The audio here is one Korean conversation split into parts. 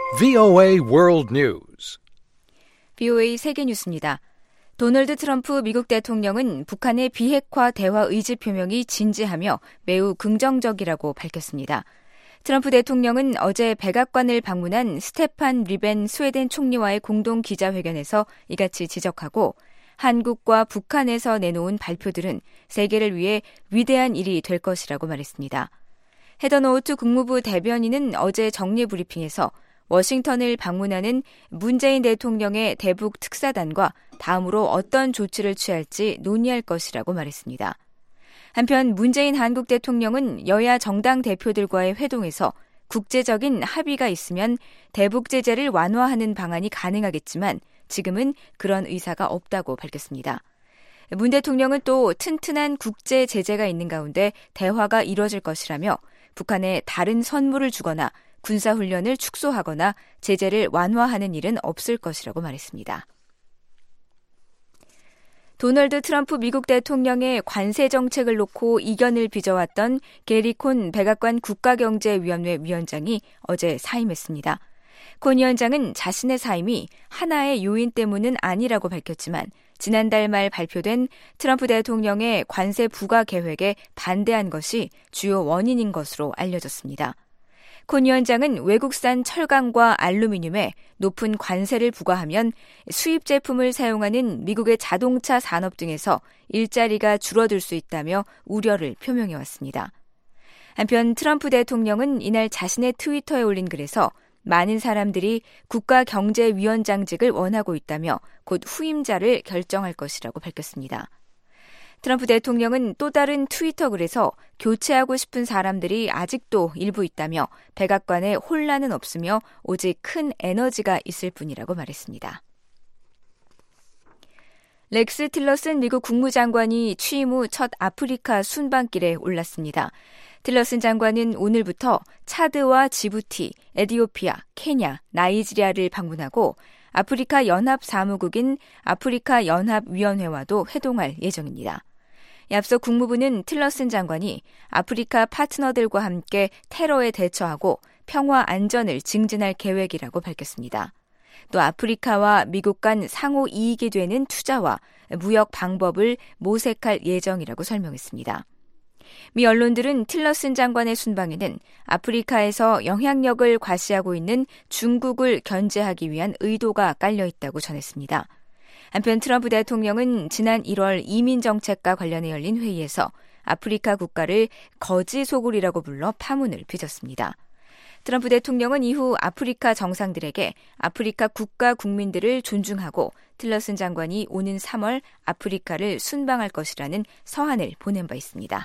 VOA World News. VOA 세계뉴스입니다. 도널드 트럼프 미국 대통령은 북한의 비핵화 대화 의지 표명이 진지하며 매우 긍정적이라고 밝혔습니다. 트럼프 대통령은 어제 백악관을 방문한 스테판 리벤 스웨덴 총리와의 공동 기자회견에서 이같이 지적하고 한국과 북한에서 내놓은 발표들은 세계를 위해 위대한 일이 될 것이라고 말했습니다. 헤더 노우트 국무부 대변인은 어제 정례 브리핑에서 워싱턴을 방문하는 문재인 대통령의 대북 특사단과 다음으로 어떤 조치를 취할지 논의할 것이라고 말했습니다. 한편 문재인 한국 대통령은 여야 정당 대표들과의 회동에서 국제적인 합의가 있으면 대북 제재를 완화하는 방안이 가능하겠지만 지금은 그런 의사가 없다고 밝혔습니다. 문 대통령은 또 튼튼한 국제 제재가 있는 가운데 대화가 이뤄질 것이라며 북한에 다른 선물을 주거나 군사훈련을 축소하거나 제재를 완화하는 일은 없을 것이라고 말했습니다. 도널드 트럼프 미국 대통령의 관세 정책을 놓고 이견을 빚어왔던 게리 콘 백악관 국가경제위원회 위원장이 어제 사임했습니다. 콘 위원장은 자신의 사임이 하나의 요인 때문은 아니라고 밝혔지만 지난달 말 발표된 트럼프 대통령의 관세 부과 계획에 반대한 것이 주요 원인인 것으로 알려졌습니다. 콘 위원장은 외국산 철강과 알루미늄에 높은 관세를 부과하면 수입 제품을 사용하는 미국의 자동차 산업 등에서 일자리가 줄어들 수 있다며 우려를 표명해왔습니다. 한편 트럼프 대통령은 이날 자신의 트위터에 올린 글에서 많은 사람들이 국가경제위원장직을 원하고 있다며 곧 후임자를 결정할 것이라고 밝혔습니다. 트럼프 대통령은 또 다른 트위터 글에서 교체하고 싶은 사람들이 아직도 일부 있다며 백악관에 혼란은 없으며 오직 큰 에너지가 있을 뿐이라고 말했습니다. 렉스 틸러슨 미국 국무장관이 취임 후 첫 아프리카 순방길에 올랐습니다. 틸러슨 장관은 오늘부터 차드와 지부티, 에티오피아, 케냐, 나이지리아를 방문하고 아프리카 연합 사무국인 아프리카 연합위원회와도 회동할 예정입니다. 앞서 국무부는 틸러슨 장관이 아프리카 파트너들과 함께 테러에 대처하고 평화 안전을 증진할 계획이라고 밝혔습니다. 또 아프리카와 미국 간 상호 이익이 되는 투자와 무역 방법을 모색할 예정이라고 설명했습니다. 미 언론들은 틸러슨 장관의 순방에는 아프리카에서 영향력을 과시하고 있는 중국을 견제하기 위한 의도가 깔려 있다고 전했습니다. 한편 트럼프 대통령은 지난 1월 이민정책과 관련해 열린 회의에서 아프리카 국가를 거지 소굴이라고 불러 파문을 빚었습니다. 트럼프 대통령은 이후 아프리카 정상들에게 아프리카 국가 국민들을 존중하고 틸러슨 장관이 오는 3월 아프리카를 순방할 것이라는 서한을 보낸 바 있습니다.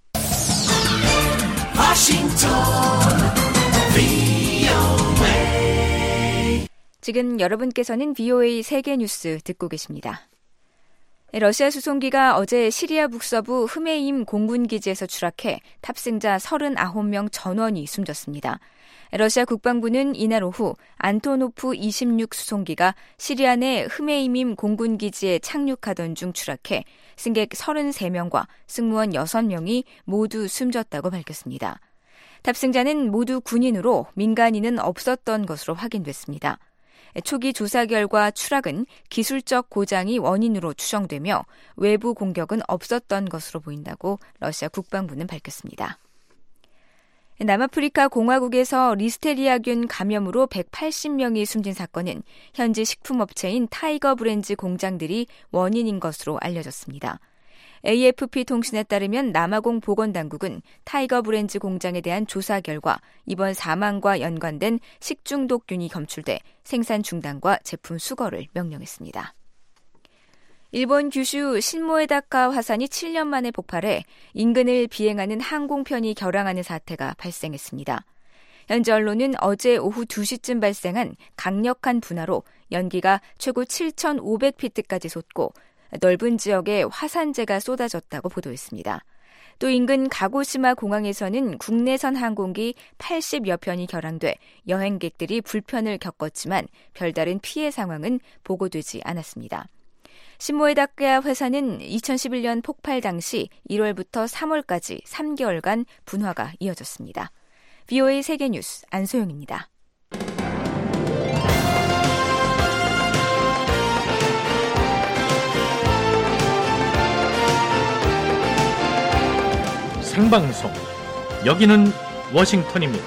지금 여러분께서는 VOA 세계뉴스 듣고 계십니다. 러시아 수송기가 어제 시리아 북서부 흐메임 공군기지에서 추락해 탑승자 39명 전원이 숨졌습니다. 러시아 국방부는 이날 오후 안토노프 26 수송기가 시리아 내 흐메이밈 공군기지에 착륙하던 중 추락해 승객 33명과 승무원 6명이 모두 숨졌다고 밝혔습니다. 탑승자는 모두 군인으로 민간인은 없었던 것으로 확인됐습니다. 초기 조사 결과 추락은 기술적 고장이 원인으로 추정되며 외부 공격은 없었던 것으로 보인다고 러시아 국방부는 밝혔습니다. 남아프리카 공화국에서 리스테리아균 감염으로 180명이 숨진 사건은 현지 식품업체인 타이거 브랜즈 공장들이 원인인 것으로 알려졌습니다. AFP 통신에 따르면 남아공 보건당국은 타이거 브랜즈 공장에 대한 조사 결과 이번 사망과 연관된 식중독균이 검출돼 생산 중단과 제품 수거를 명령했습니다. 일본 규슈 신모에다카 화산이 7년 만에 폭발해 인근을 비행하는 항공편이 결항하는 사태가 발생했습니다. 현지 언론은 어제 오후 2시쯤 발생한 강력한 분화로 연기가 최고 7,500피트까지 솟고 넓은 지역에 화산재가 쏟아졌다고 보도했습니다. 또 인근 가고시마 공항에서는 국내선 항공기 80여 편이 결항돼 여행객들이 불편을 겪었지만 별다른 피해 상황은 보고되지 않았습니다. 신모에다카 회사는 2011년 폭발 당시 1월부터 3월까지 3개월간 분화가 이어졌습니다. VOA 세계뉴스 안소영입니다. 생방송. 여기는 워싱턴입니다.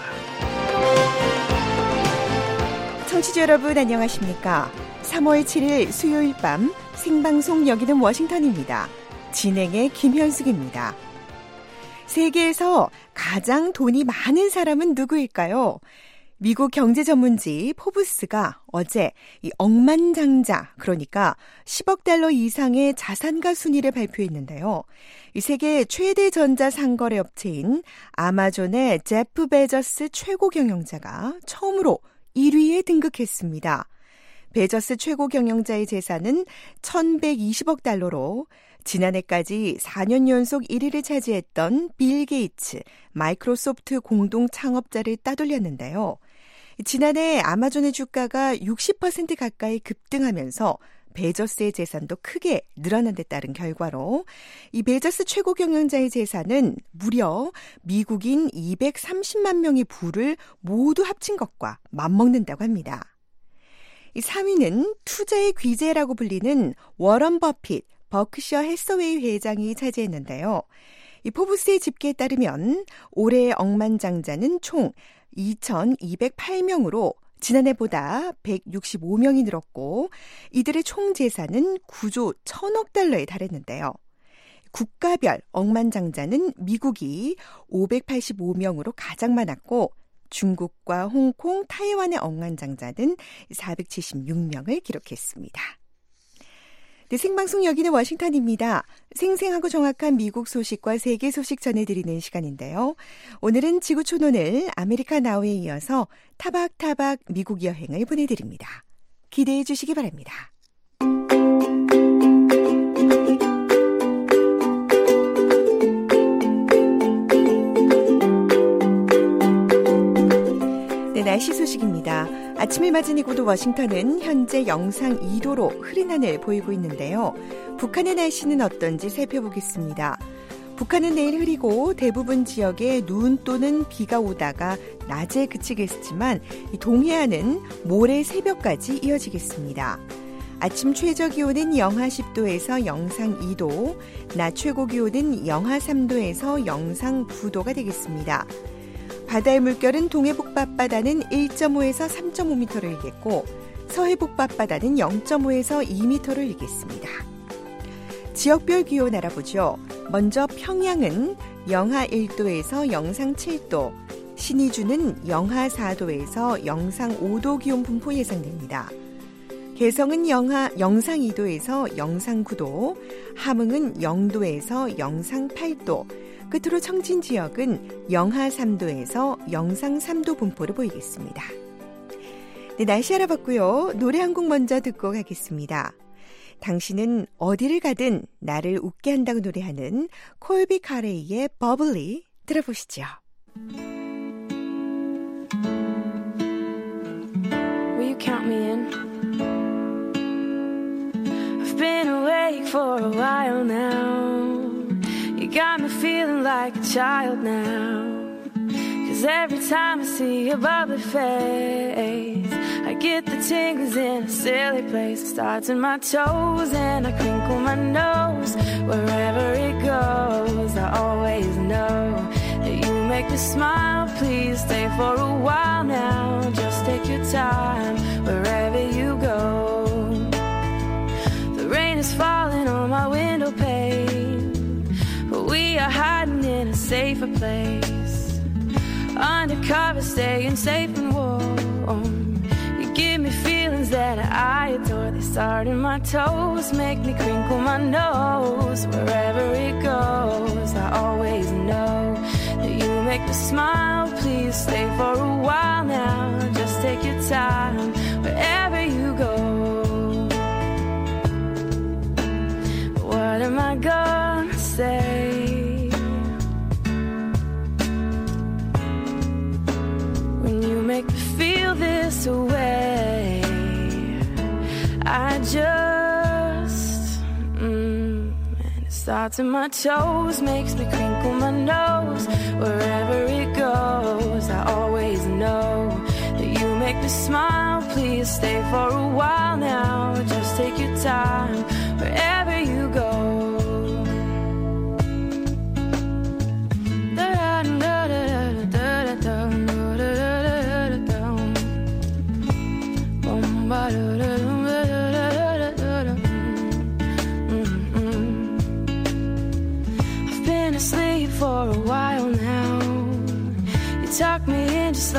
청취자 여러분 안녕하십니까? 3월 7일 수요일 밤 생방송 여기는 워싱턴입니다. 진행의 김현숙입니다. 세계에서 가장 돈이 많은 사람은 누구일까요? 미국 경제 전문지 포브스가 어제 이 억만장자, 그러니까 10억 달러 이상의 자산가 순위를 발표했는데요. 이 세계 최대 전자상거래 업체인 아마존의 제프 베저스 최고 경영자가 처음으로 1위에 등극했습니다. 베저스 최고 경영자의 재산은 1,120억 달러로 지난해까지 4년 연속 1위를 차지했던 빌 게이츠, 마이크로소프트 공동 창업자를 따돌렸는데요. 지난해 아마존의 주가가 60% 가까이 급등하면서 베저스의 재산도 크게 늘어난 데 따른 결과로 이 베저스 최고 경영자의 재산은 무려 미국인 230만 명의 부를 모두 합친 것과 맞먹는다고 합니다. 이 3위는 투자의 귀재라고 불리는 워런 버핏, 버크셔 해서웨이 회장이 차지했는데요. 이 포브스의 집계에 따르면 올해의 억만장자는 총 2,208명으로 지난해보다 165명이 늘었고 이들의 총 재산은 9조 1,000억 달러에 달했는데요. 국가별 억만장자는 미국이 585명으로 가장 많았고 중국과 홍콩, 타이완의 억만장자는 476명을 기록했습니다. 네, 생방송 여기는 워싱턴입니다. 생생하고 정확한 미국 소식과 세계 소식 전해드리는 시간인데요. 오늘은 지구촌오늘 아메리카 나우에 이어서 타박타박 미국 여행을 보내드립니다. 기대해 주시기 바랍니다. 네, 날씨 소식입니다. 아침을 맞은 이곳 워싱턴은 현재 영상 2도로 흐린 하늘 보이고 있는데요. 북한의 날씨는 어떤지 살펴보겠습니다. 북한은 내일 흐리고 대부분 지역에 눈 또는 비가 오다가 낮에 그치겠지만 동해안은 모레 새벽까지 이어지겠습니다. 아침 최저 기온은 영하 10도에서 영상 2도, 낮 최고 기온은 영하 3도에서 영상 9도가 되겠습니다. 바다의 물결은 동해북 밤바다는 1.5에서 3.5m를 일겠고 서해북 밤바다는 0.5에서 2m를 일겠습니다. 지역별 기온 알아보죠. 먼저 평양은 영하 1도에서 영상 7도, 신의주는 영하 4도에서 영상 5도 기온 분포 예상됩니다. 개성은 영상 2도에서 영상 9도, 함흥은 0도에서 영상 8도, 끝으로 청진 지역은 영하 3도에서 영상 3도 분포를 보이겠습니다. 네, 날씨 알아봤고요. 노래 한 곡 먼저 듣고 가겠습니다. 당신은 어디를 가든 나를 웃게 한다고 노래하는 콜비 카레이의 버블리 들어보시죠. Will you count me in? I've been awake for a while now. You got me feeling like a child now. 'Cause every time I see your bubbly face, I get the tingles in a silly place. It starts in my toes and I crinkle my nose. Wherever it goes, I always know that you make me smile. Please stay for a while now. Just take your time wherever you go. The rain is falling on my window pane, but we are hiding in a safer place. Undercover, staying safe and warm. You give me feelings that I adore. They start in my toes, make me crinkle my nose. Wherever it goes, I always know that you make me smile. Please stay for a while now. Just take your time wherever you go. What am I gonna say? Make me feel this way. I just and it starts in my toes, makes me crinkle my nose. Wherever it goes, I always know that you make me smile. Please stay for a while now. Just take your time wherever you go.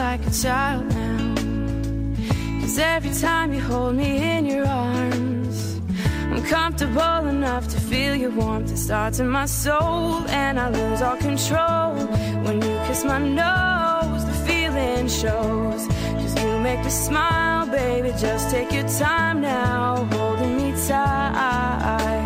like a child now. 'Cause every time you hold me in your arms, I'm comfortable enough to feel your warmth. It starts in my soul and I lose all control. When you kiss my nose, the feeling shows. 'Cause you make me smile, baby, just take your time now, holding me tight.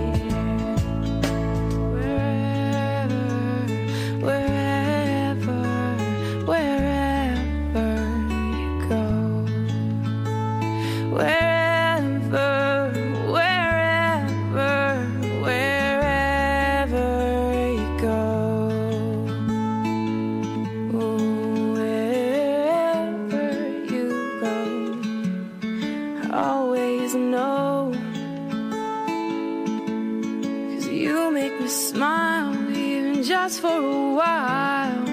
For a while.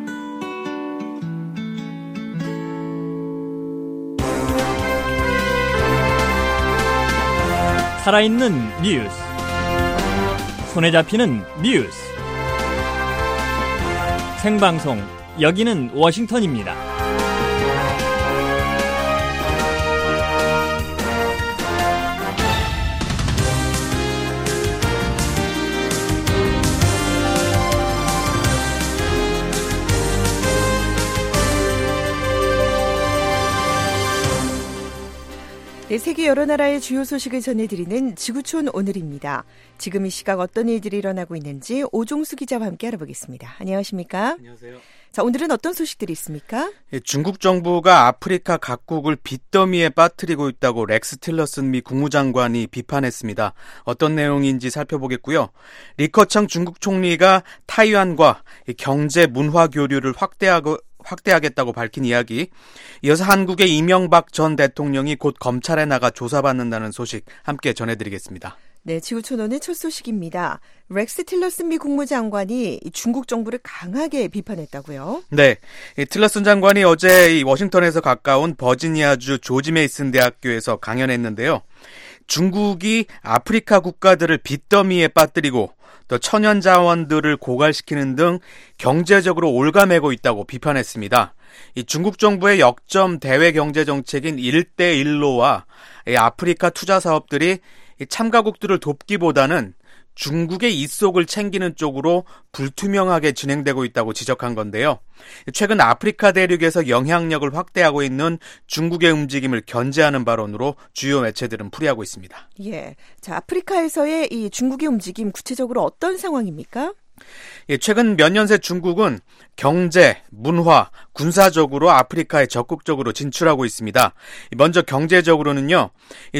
살아있는 뉴스, 손에 잡히는 뉴스, 생방송 여기는 워싱턴입니다. 네, 세계 여러 나라의 주요 소식을 전해드리는 지구촌 오늘입니다. 지금 이 시각 어떤 일들이 일어나고 있는지 오종수 기자와 함께 알아보겠습니다. 안녕하십니까? 안녕하세요. 자, 오늘은 어떤 소식들이 있습니까? 중국 정부가 아프리카 각국을 빚더미에 빠뜨리고 있다고 렉스 틸러슨 미 국무장관이 비판했습니다. 어떤 내용인지 살펴보겠고요. 리커청 중국 총리가 타이완과 경제 문화 교류를 확대하겠다고 밝힌 이야기, 이어서 한국의 이명박 전 대통령이 곧 검찰에 나가 조사받는다는 소식 함께 전해드리겠습니다. 네, 지구촌오늘 첫 소식입니다. 렉스 틸러슨 미 국무장관이 중국 정부를 강하게 비판했다고요? 네, 틸러슨 장관이 어제 워싱턴에서 가까운 버지니아주 조지 메이슨 대학교에서 강연했는데요. 중국이 아프리카 국가들을 빚더미에 빠뜨리고 또 천연 자원들을 고갈시키는 등 경제적으로 올가매고 있다고 비판했습니다. 이 중국 정부의 역점 대외 경제 정책인 1대1로와 아프리카 투자 사업들이 참가국들을 돕기보다는 중국의 이속을 챙기는 쪽으로 불투명하게 진행되고 있다고 지적한 건데요. 최근 아프리카 대륙에서 영향력을 확대하고 있는 중국의 움직임을 견제하는 발언으로 주요 매체들은 풀이하고 있습니다. 예, 자, 아프리카에서의 이 중국의 움직임 구체적으로 어떤 상황입니까? 최근 몇 년 새 중국은 경제, 문화, 군사적으로 아프리카에 적극적으로 진출하고 있습니다. 먼저 경제적으로는요,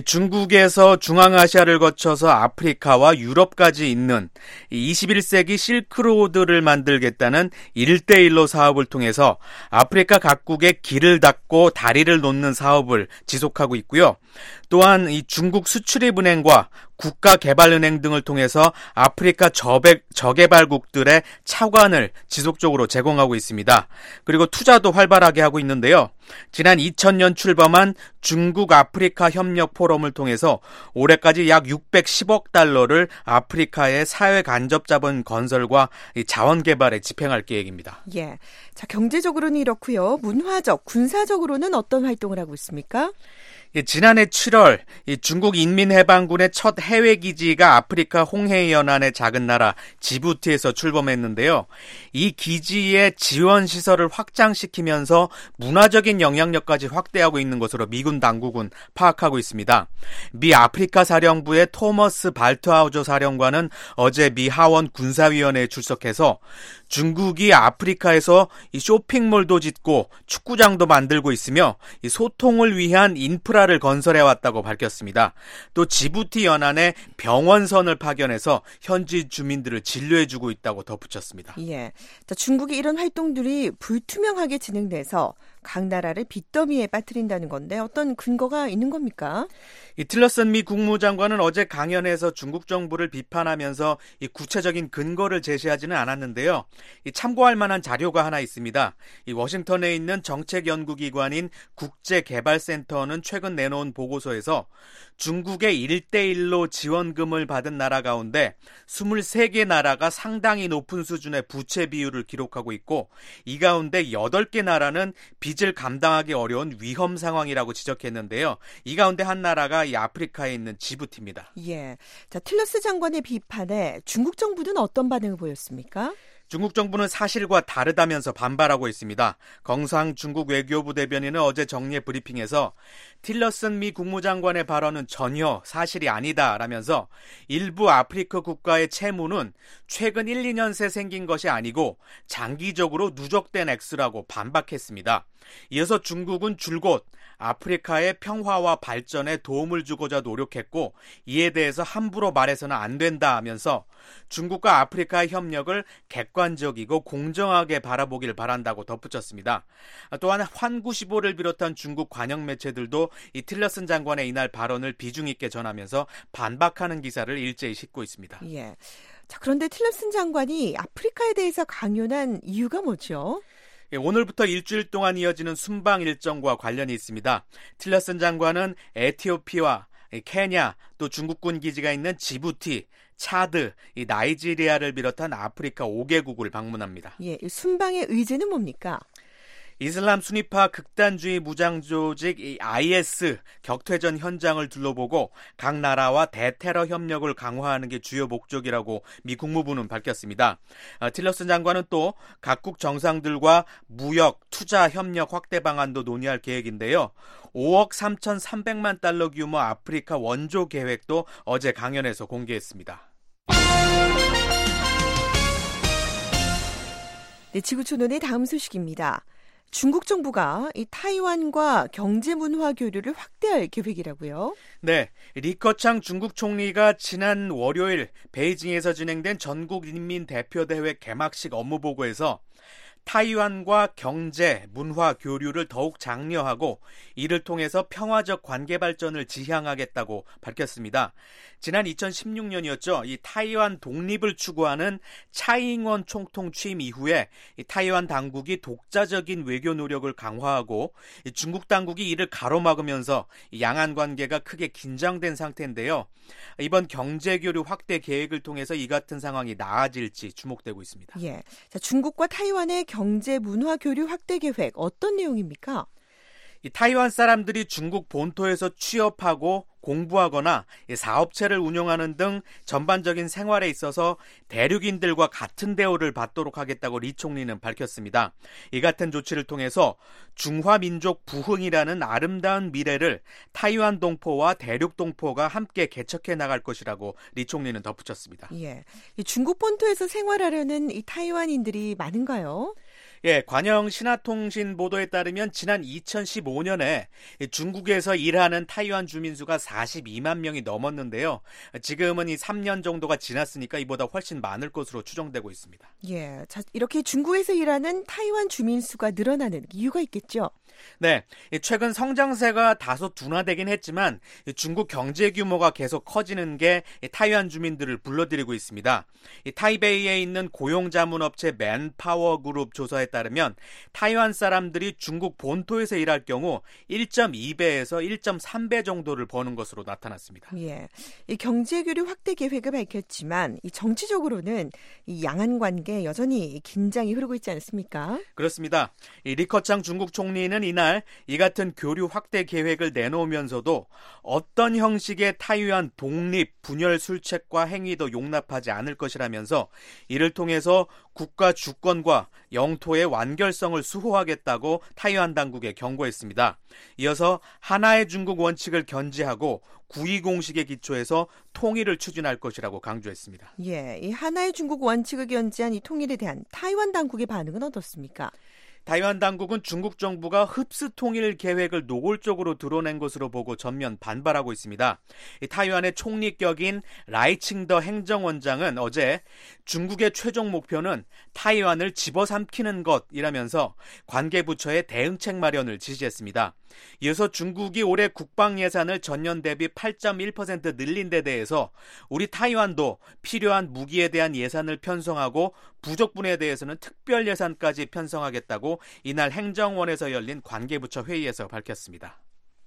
중국에서 중앙아시아를 거쳐서 아프리카와 유럽까지 있는 21세기 실크로드를 만들겠다는 1대1로 사업을 통해서 아프리카 각국에 길을 닫고 다리를 놓는 사업을 지속하고 있고요. 또한 이 중국 수출입은행과 국가개발은행 등을 통해서 아프리카 저개발국들의 차관을 지속적으로 제공하고 있습니다. 그리고 투자도 활발하게 하고 있는데요. 지난 2000년 출범한 중국 아프리카 협력 포럼을 통해서 올해까지 약 610억 달러를 아프리카의 사회 간접 자본 건설과 자원 개발에 집행할 계획입니다. 예. 자, 경제적으로는 이렇고요. 문화적, 군사적으로는 어떤 활동을 하고 있습니까? 지난해 7월 중국 인민해방군의 첫 해외 기지가 아프리카 홍해 연안의 작은 나라 지부티에서 출범했는데요. 이 기지의 지원 시설을 확장시키면서 문화적인 영향력까지 확대하고 있는 것으로 미군 당국은 파악하고 있습니다. 미 아프리카 사령부의 토머스 발트하우저 사령관은 어제 미 하원 군사위원회에 출석해서 중국이 아프리카에서 이 쇼핑몰도 짓고 축구장도 만들고 있으며 이 소통을 위한 인프라를 건설해왔다고 밝혔습니다. 또 지부티 연안에 병원선을 파견해서 현지 주민들을 진료해주고 있다고 덧붙였습니다. 예, 자, 중국의 이런 활동들이 불투명하게 진행돼서 각 나라를 빚더미에 빠뜨린다는 건데 어떤 근거가 있는 겁니까? 이 틸러슨 미 국무장관은 어제 강연에서 중국 정부를 비판하면서 이 구체적인 근거를 제시하지는 않았는데요. 이 참고할 만한 자료가 하나 있습니다. 이 워싱턴에 있는 정책연구기관인 국제개발센터는 최근 내놓은 보고서에서 중국의 1대1로 지원금을 받은 나라 가운데 23개 나라가 상당히 높은 수준의 부채 비율을 기록하고 있고 이 가운데 8개 나라는 빚을 감당하기 어려운 위험 상황이라고 지적했는데요. 이 가운데 한 나라가 이 아프리카에 있는 지부티입니다. 예. 자, 틸러스 장관의 비판에 중국 정부는 어떤 반응을 보였습니까? 중국 정부는 사실과 다르다면서 반발하고 있습니다. 경상 중국 외교부 대변인은 어제 정례 브리핑에서 틸러슨 미 국무장관의 발언은 전혀 사실이 아니다라면서 일부 아프리카 국가의 채무는 최근 1, 2년 새 생긴 것이 아니고 장기적으로 누적된 액수라고 반박했습니다. 이어서 중국은 줄곧 아프리카의 평화와 발전에 도움을 주고자 노력했고 이에 대해서 함부로 말해서는 안 된다 하면서 중국과 아프리카의 협력을 객관적이고 공정하게 바라보길 바란다고 덧붙였습니다. 또한 환95를 비롯한 중국 관영 매체들도 이 틸러슨 장관의 이날 발언을 비중 있게 전하면서 반박하는 기사를 일제히 싣고 있습니다. 예. 자, 그런데 틸러슨 장관이 아프리카에 대해서 강연한 이유가 뭐죠? 오늘부터 일주일 동안 이어지는 순방 일정과 관련이 있습니다. 틸러슨 장관은 에티오피아, 케냐, 또 중국군 기지가 있는 지부티, 차드, 나이지리아를 비롯한 아프리카 5개국을 방문합니다. 예, 순방의 의제는 뭡니까? 이슬람 순위파 극단주의 무장 조직 IS 격퇴전 현장을 둘러보고 각 나라와 대테러 협력을 강화하는 게 주요 목적이라고 미 국무부는 밝혔습니다. 틸러슨 장관은 또 각국 정상들과 무역, 투자 협력 확대 방안도 논의할 계획인데요. 5억 3,300만 달러 규모 아프리카 원조 계획도 어제 강연에서 공개했습니다. 네, 지구촌론의 다음 소식입니다. 중국 정부가 이 타이완과 경제 문화 교류를 확대할 계획이라고요? 네, 리커창 중국 총리가 지난 월요일 베이징에서 진행된 전국인민대표대회 개막식 업무보고에서 타이완과 경제, 문화 교류를 더욱 장려하고 이를 통해서 평화적 관계 발전을 지향하겠다고 밝혔습니다. 지난 2016년이었죠. 이 타이완 독립을 추구하는 차이잉원 총통 취임 이후에 이 타이완 당국이 독자적인 외교 노력을 강화하고 이 중국 당국이 이를 가로막으면서 이 양안 관계가 크게 긴장된 상태인데요. 이번 경제 교류 확대 계획을 통해서 이 같은 상황이 나아질지 주목되고 있습니다. 예, 자, 중국과 타이완의 경제 문화 교류 확대 계획 어떤 내용입니까? 이 타이완 사람들이 중국 본토에서 취업하고 공부하거나 사업체를 운영하는 등 전반적인 생활에 있어서 대륙인들과 같은 대우를 받도록 하겠다고 리 총리는 밝혔습니다. 이 같은 조치를 통해서 중화민족 부흥이라는 아름다운 미래를 타이완 동포와 대륙 동포가 함께 개척해 나갈 것이라고 리 총리는 덧붙였습니다. 예, 이 중국 본토에서 생활하려는 이 타이완인들이 많은가요? 예, 관영 신화통신 보도에 따르면 지난 2015년에 중국에서 일하는 타이완 주민 수가 42만 명이 넘었는데요. 지금은 이 3년 정도가 지났으니까 이보다 훨씬 많을 것으로 추정되고 있습니다. 예, 자, 이렇게 중국에서 일하는 타이완 주민 수가 늘어나는 이유가 있겠죠? 네, 최근 성장세가 다소 둔화되긴 했지만 중국 경제 규모가 계속 커지는 게 타이완 주민들을 불러들이고 있습니다. 타이베이에 있는 고용자문업체 맨파워 그룹 조사에 따르면 타이완 사람들이 중국 본토에서 일할 경우 1.2배에서 1.3배 정도를 버는 것으로 나타났습니다. 예, 이 경제 교류 확대 계획을 밝혔지만 이 정치적으로는 이 양안 관계 여전히 긴장이 흐르고 있지 않습니까? 그렇습니다. 이 리커창 중국 총리는 이날 이 같은 교류 확대 계획을 내놓으면서도 어떤 형식의 타이완 독립, 분열 술책과 행위도 용납하지 않을 것이라면서 이를 통해서 국가 주권과 영토의 완결성을 수호하겠다고 타이완 당국에 경고했습니다. 이어서 하나의 중국 원칙을 견지하고 9.2 공식에 기초해서 통일을 추진할 것이라고 강조했습니다. 예, 이 하나의 중국 원칙을 견지한 이 통일에 대한 타이완 당국의 반응은 어떻습니까? 타이완 당국은 중국 정부가 흡수 통일 계획을 노골적으로 드러낸 것으로 보고 전면 반발하고 있습니다. 타이완의 총리격인 라이칭더 행정원장은 어제 중국의 최종 목표는 타이완을 집어삼키는 것이라면서 관계부처의 대응책 마련을 지시했습니다. 이어서 중국이 올해 국방 예산을 전년 대비 8.1% 늘린 데 대해서 우리 타이완도 필요한 무기에 대한 예산을 편성하고 부족분에 대해서는 특별 예산까지 편성하겠다고 이날 행정원에서 열린 관계부처 회의에서 밝혔습니다.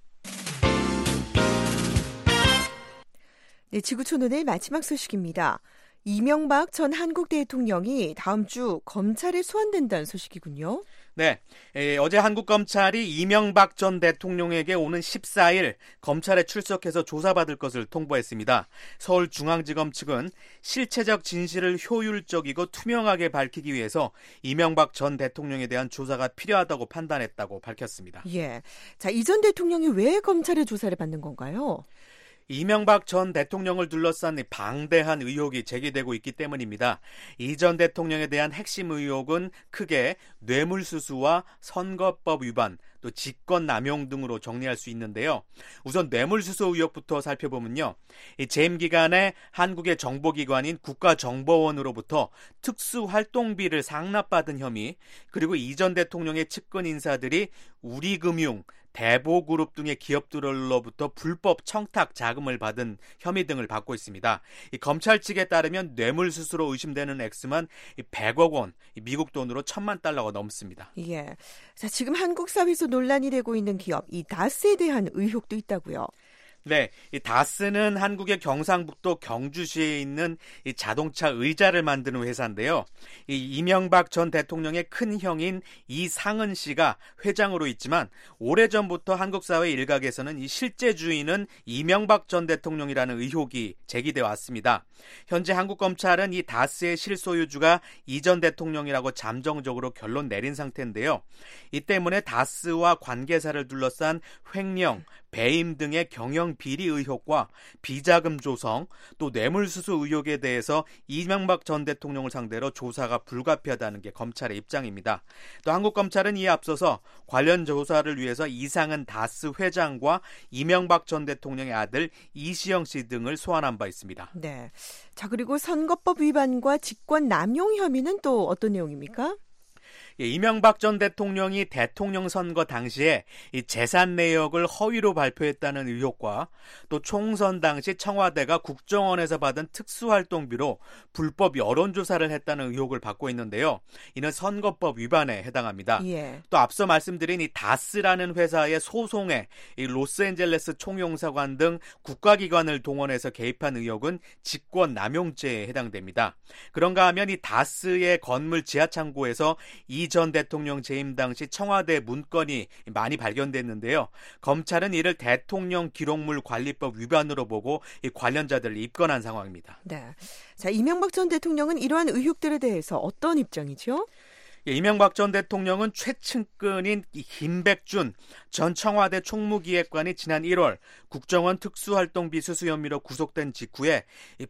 네, 지구촌 오늘 마지막 소식입니다. 이명박 전 한국 대통령이 다음 주 검찰에 소환된다는 소식이군요. 네, 어제 한국 검찰이 이명박 전 대통령에게 오는 14일 검찰에 출석해서 조사받을 것을 통보했습니다. 서울중앙지검 측은 실체적 진실을 효율적이고 투명하게 밝히기 위해서 이명박 전 대통령에 대한 조사가 필요하다고 판단했다고 밝혔습니다. 예, 자, 이 전 대통령이 왜 검찰의 조사를 받는 건가요? 이명박 전 대통령을 둘러싼 방대한 의혹이 제기되고 있기 때문입니다. 이 전 대통령에 대한 핵심 의혹은 크게 뇌물수수와 선거법 위반, 또 직권남용 등으로 정리할 수 있는데요. 우선 뇌물수수 의혹부터 살펴보면요. 재임 기간에 한국의 정보기관인 국가정보원으로부터 특수활동비를 상납받은 혐의, 그리고 이 전 대통령의 측근 인사들이 우리금융, 대보그룹 등의 기업들로부터 불법 청탁 자금을 받은 혐의 등을 받고 있습니다. 검찰 측에 따르면 뇌물수수로 의심되는 액수만 100억 원, 미국 돈으로 1,000만 달러가 넘습니다. 예, 자, 지금 한국 사회에서 논란이 되고 있는 기업, 이 다스에 대한 의혹도 있다고요. 네, 이 다스는 한국의 경상북도 경주시에 있는 이 자동차 의자를 만드는 회사인데요. 이 이명박 전 대통령의 큰 형인 이상은 씨가 회장으로 있지만 오래전부터 한국 사회 일각에서는 이 실제 주인은 이명박 전 대통령이라는 의혹이 제기돼 왔습니다. 현재 한국 검찰은 이 다스의 실소유주가 이 전 대통령이라고 잠정적으로 결론 내린 상태인데요. 이 때문에 다스와 관계사를 둘러싼 횡령, 배임 등의 경영 비리 의혹과 비자금 조성, 또 뇌물수수 의혹에 대해서 이명박 전 대통령을 상대로 조사가 불가피하다는 게 검찰의 입장입니다. 또 한국 검찰은 이에 앞서서 관련 조사를 위해서 이상은 다스 회장과 이명박 전 대통령의 아들 이시영 씨 등을 소환한 바 있습니다. 네. 자, 그리고 선거법 위반과 직권 남용 혐의는 또 어떤 내용입니까? 이명박 전 대통령이 대통령 선거 당시에 이 재산 내역을 허위로 발표했다는 의혹과 또 총선 당시 청와대가 국정원에서 받은 특수활동비로 불법 여론조사를 했다는 의혹을 받고 있는데요. 이는 선거법 위반에 해당합니다. 예. 또 앞서 말씀드린 이 다스라는 회사의 소송에 이 로스앤젤레스 총영사관 등 국가기관을 동원해서 개입한 의혹은 직권남용죄에 해당됩니다. 그런가 하면 이 다스의 건물 지하창고에서 이 전 대통령 재임 당시 청와대 문건이 많이 발견됐는데요. 검찰은 이를 대통령 기록물 관리법 위반으로 보고 이 관련자들을 입건한 상황입니다. 네. 자, 이명박 전 대통령은 이러한 의혹들에 대해서 어떤 입장이죠? 이명박 전 대통령은 최측근인 김백준 전 청와대 총무기획관이 지난 1월 국정원 특수활동비 수수 혐의로 구속된 직후에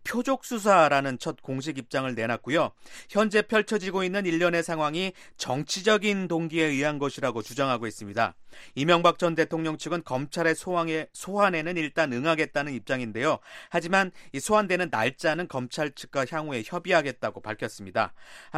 표적수사라는 첫 공식 입장을 내놨고요. 현재 펼쳐지고 있는 일련의 상황이 정치적인 동기에 의한 것이라고 주장하고 있습니다. 이명박 전 대통령 측은 검찰의 소환에는 일단 응하겠다는 입장인데요. 하지만 이 소환되는 날짜는 검찰 측과 향후에 협의하겠다고 밝혔습니다.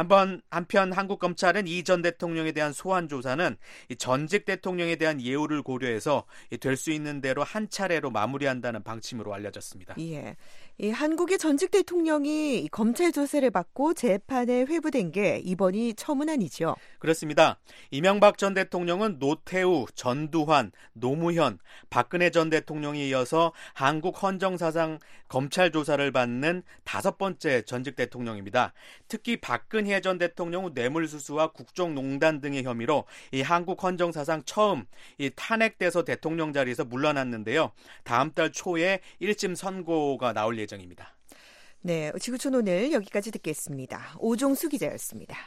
한편 한국 검찰은 이 전 대통령에 대한 소환 조사는 전직 대통령에 대한 예우를 고려해서 될 수 있는 대로 한 차례로 마무리한다는 방침으로 알려졌습니다. 예, 이 한국의 전직 대통령이 검찰 조사를 받고 재판에 회부된 게 이번이 처음은 아니죠. 그렇습니다. 이명박 전 대통령은 노태우, 전두환, 노무현, 박근혜 전 대통령에 이어서 한국 헌정사상 검찰 조사를 받는 5번째 전직 대통령입니다. 특히 박근혜 전 대통령은 뇌물수수와 국정농단 등의 혐의로 이 한국 헌정사상 처음 이 탄핵돼서 대통령 자리에서 물러났는데요. 다음 달 초에 1심 선고가 나올 예정입니다. 네, 지구촌 오늘 여기까지 듣겠습니다. 오종수 기자였습니다.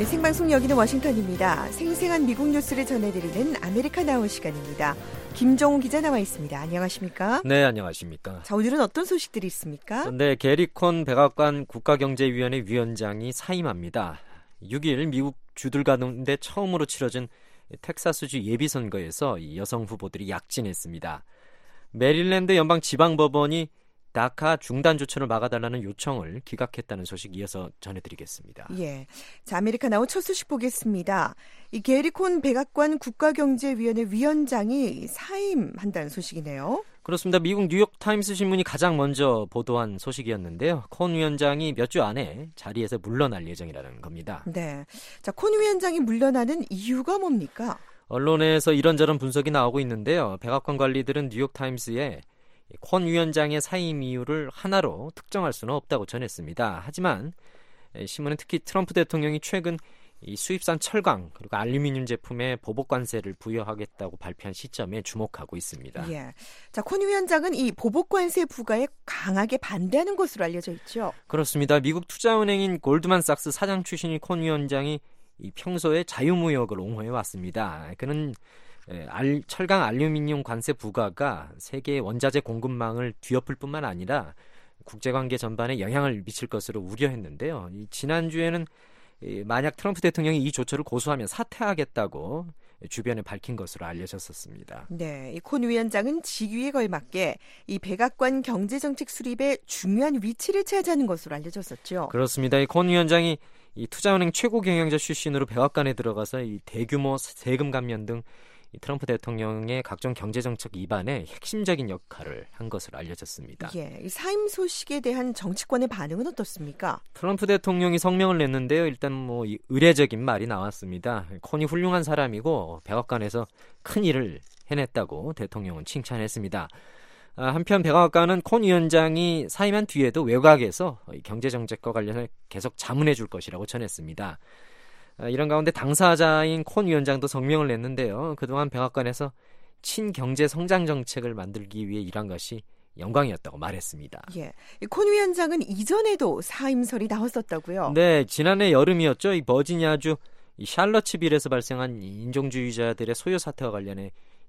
네, 생방송 여기는 워싱턴입니다. 생생한 미국 뉴스를 전해드리는 아메리카 나우 시간입니다. 김종우 기자 나와 있습니다. 안녕하십니까? 네, 안녕하십니까? 자, 오늘은 어떤 소식들이 있습니까? 네, 게리 콘 백악관 국가경제위원회 위원장이 사임합니다. 6일 미국 주들 가운데 처음으로 치러진 텍사스주 예비선거에서 이 여성 후보들이 약진했습니다. 메릴랜드 연방지방법원이 다카 중단 조처를 막아달라는 요청을 기각했다는 소식 이어서 전해드리겠습니다. 예, 자, 아메리카 나우 첫 소식 보겠습니다. 이 게리 콘 백악관 국가경제위원회 위원장이 사임한다는 소식이네요. 그렇습니다. 미국 뉴욕타임스 신문이 가장 먼저 보도한 소식이었는데요. 콘 위원장이 몇 주 안에 자리에서 물러날 예정이라는 겁니다. 네, 자, 콘 위원장이 물러나는 이유가 뭡니까? 언론에서 이런저런 분석이 나오고 있는데요. 백악관 관리들은 뉴욕타임스에 콘 위원장의 사임 이유를 하나로 특정할 수는 없다고 전했습니다. 하지만 신문은 특히 트럼프 대통령이 최근 이 수입산 철강 그리고 알루미늄 제품에 보복 관세를 부여하겠다고 발표한 시점에 주목하고 있습니다. 예, 자, 콘 위원장은 이 보복 관세 부과에 강하게 반대하는 것으로 알려져 있죠. 그렇습니다. 미국 투자은행인 골드만삭스 사장 출신인 콘 위원장이 이 평소에 자유무역을 옹호해 왔습니다. 그는 철강 알루미늄 관세 부과가 세계 원자재 공급망을 뒤엎을 뿐만 아니라 국제관계 전반에 영향을 미칠 것으로 우려했는데요. 지난주에는 만약 트럼프 대통령이 이 조처를 고수하면 사퇴하겠다고 주변에 밝힌 것으로 알려졌었습니다. 네, 이 콘 위원장은 직위에 걸맞게 이 백악관 경제정책 수립에 중요한 위치를 차지하는 것으로 알려졌었죠. 그렇습니다. 이 콘 위원장이 이 투자은행 최고 경영자 출신으로 백악관에 들어가서 이 대규모 세금 감면 등 이 트럼프 대통령의 각종 경제정책 입안에 핵심적인 역할을 한 것으로 알려졌습니다. 예, 이 사임 소식에 대한 정치권의 반응은 어떻습니까? 트럼프 대통령이 성명을 냈는데요. 일단 이 의례적인 말이 나왔습니다. 콘이 훌륭한 사람이고 백악관에서 큰 일을 해냈다고 대통령은 칭찬했습니다. 한편 백악관은 콘 위원장이 사임한 뒤에도 외곽에서 경제정책과 관련해 계속 자문해 줄 것이라고 전했습니다. 이런 가운데 당사자인 콘 위원장도 성명을 냈는데요. 그동안 백악관에서 친경제 성장 정책을 만들기 위해 일한 것이 영광이었다고 말했습니다. 예, 콘 위원장은 이전에도 사임설이 나왔었다고요? 네, 지난해 여름이었죠. 이 버지니아주 이 샬럿츠빌에서 발생한 인종주의자들의 소요 사태와 관련해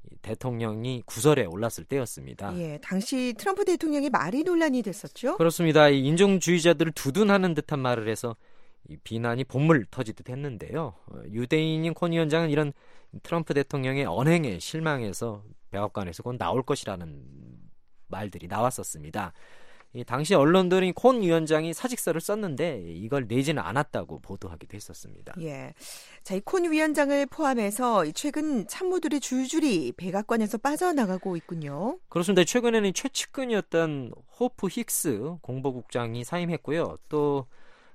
대통령이 구설에 올랐을 때였습니다. 예, 당시 트럼프 대통령의 말이 논란이 됐었죠? 그렇습니다. 이 인종주의자들을 두둔하는 듯한 말을 해서 이 비난이 본물 터지듯 했는데요. 유대인인 콘 위원장은 이런 트럼프 대통령의 언행에 실망해서 백악관에서 곧 나올 것이라는 말들이 나왔었습니다. 이 당시 언론들이 콘 위원장이 사직서를 썼는데 이걸 내지는 않았다고 보도하기도 했었습니다. 예, 자, 이 콘 위원장을 포함해서 최근 참모들이 줄줄이 백악관에서 빠져나가고 있군요. 그렇습니다. 최근에는 최측근이었던 호프 힉스 공보국장이 사임했고요. 또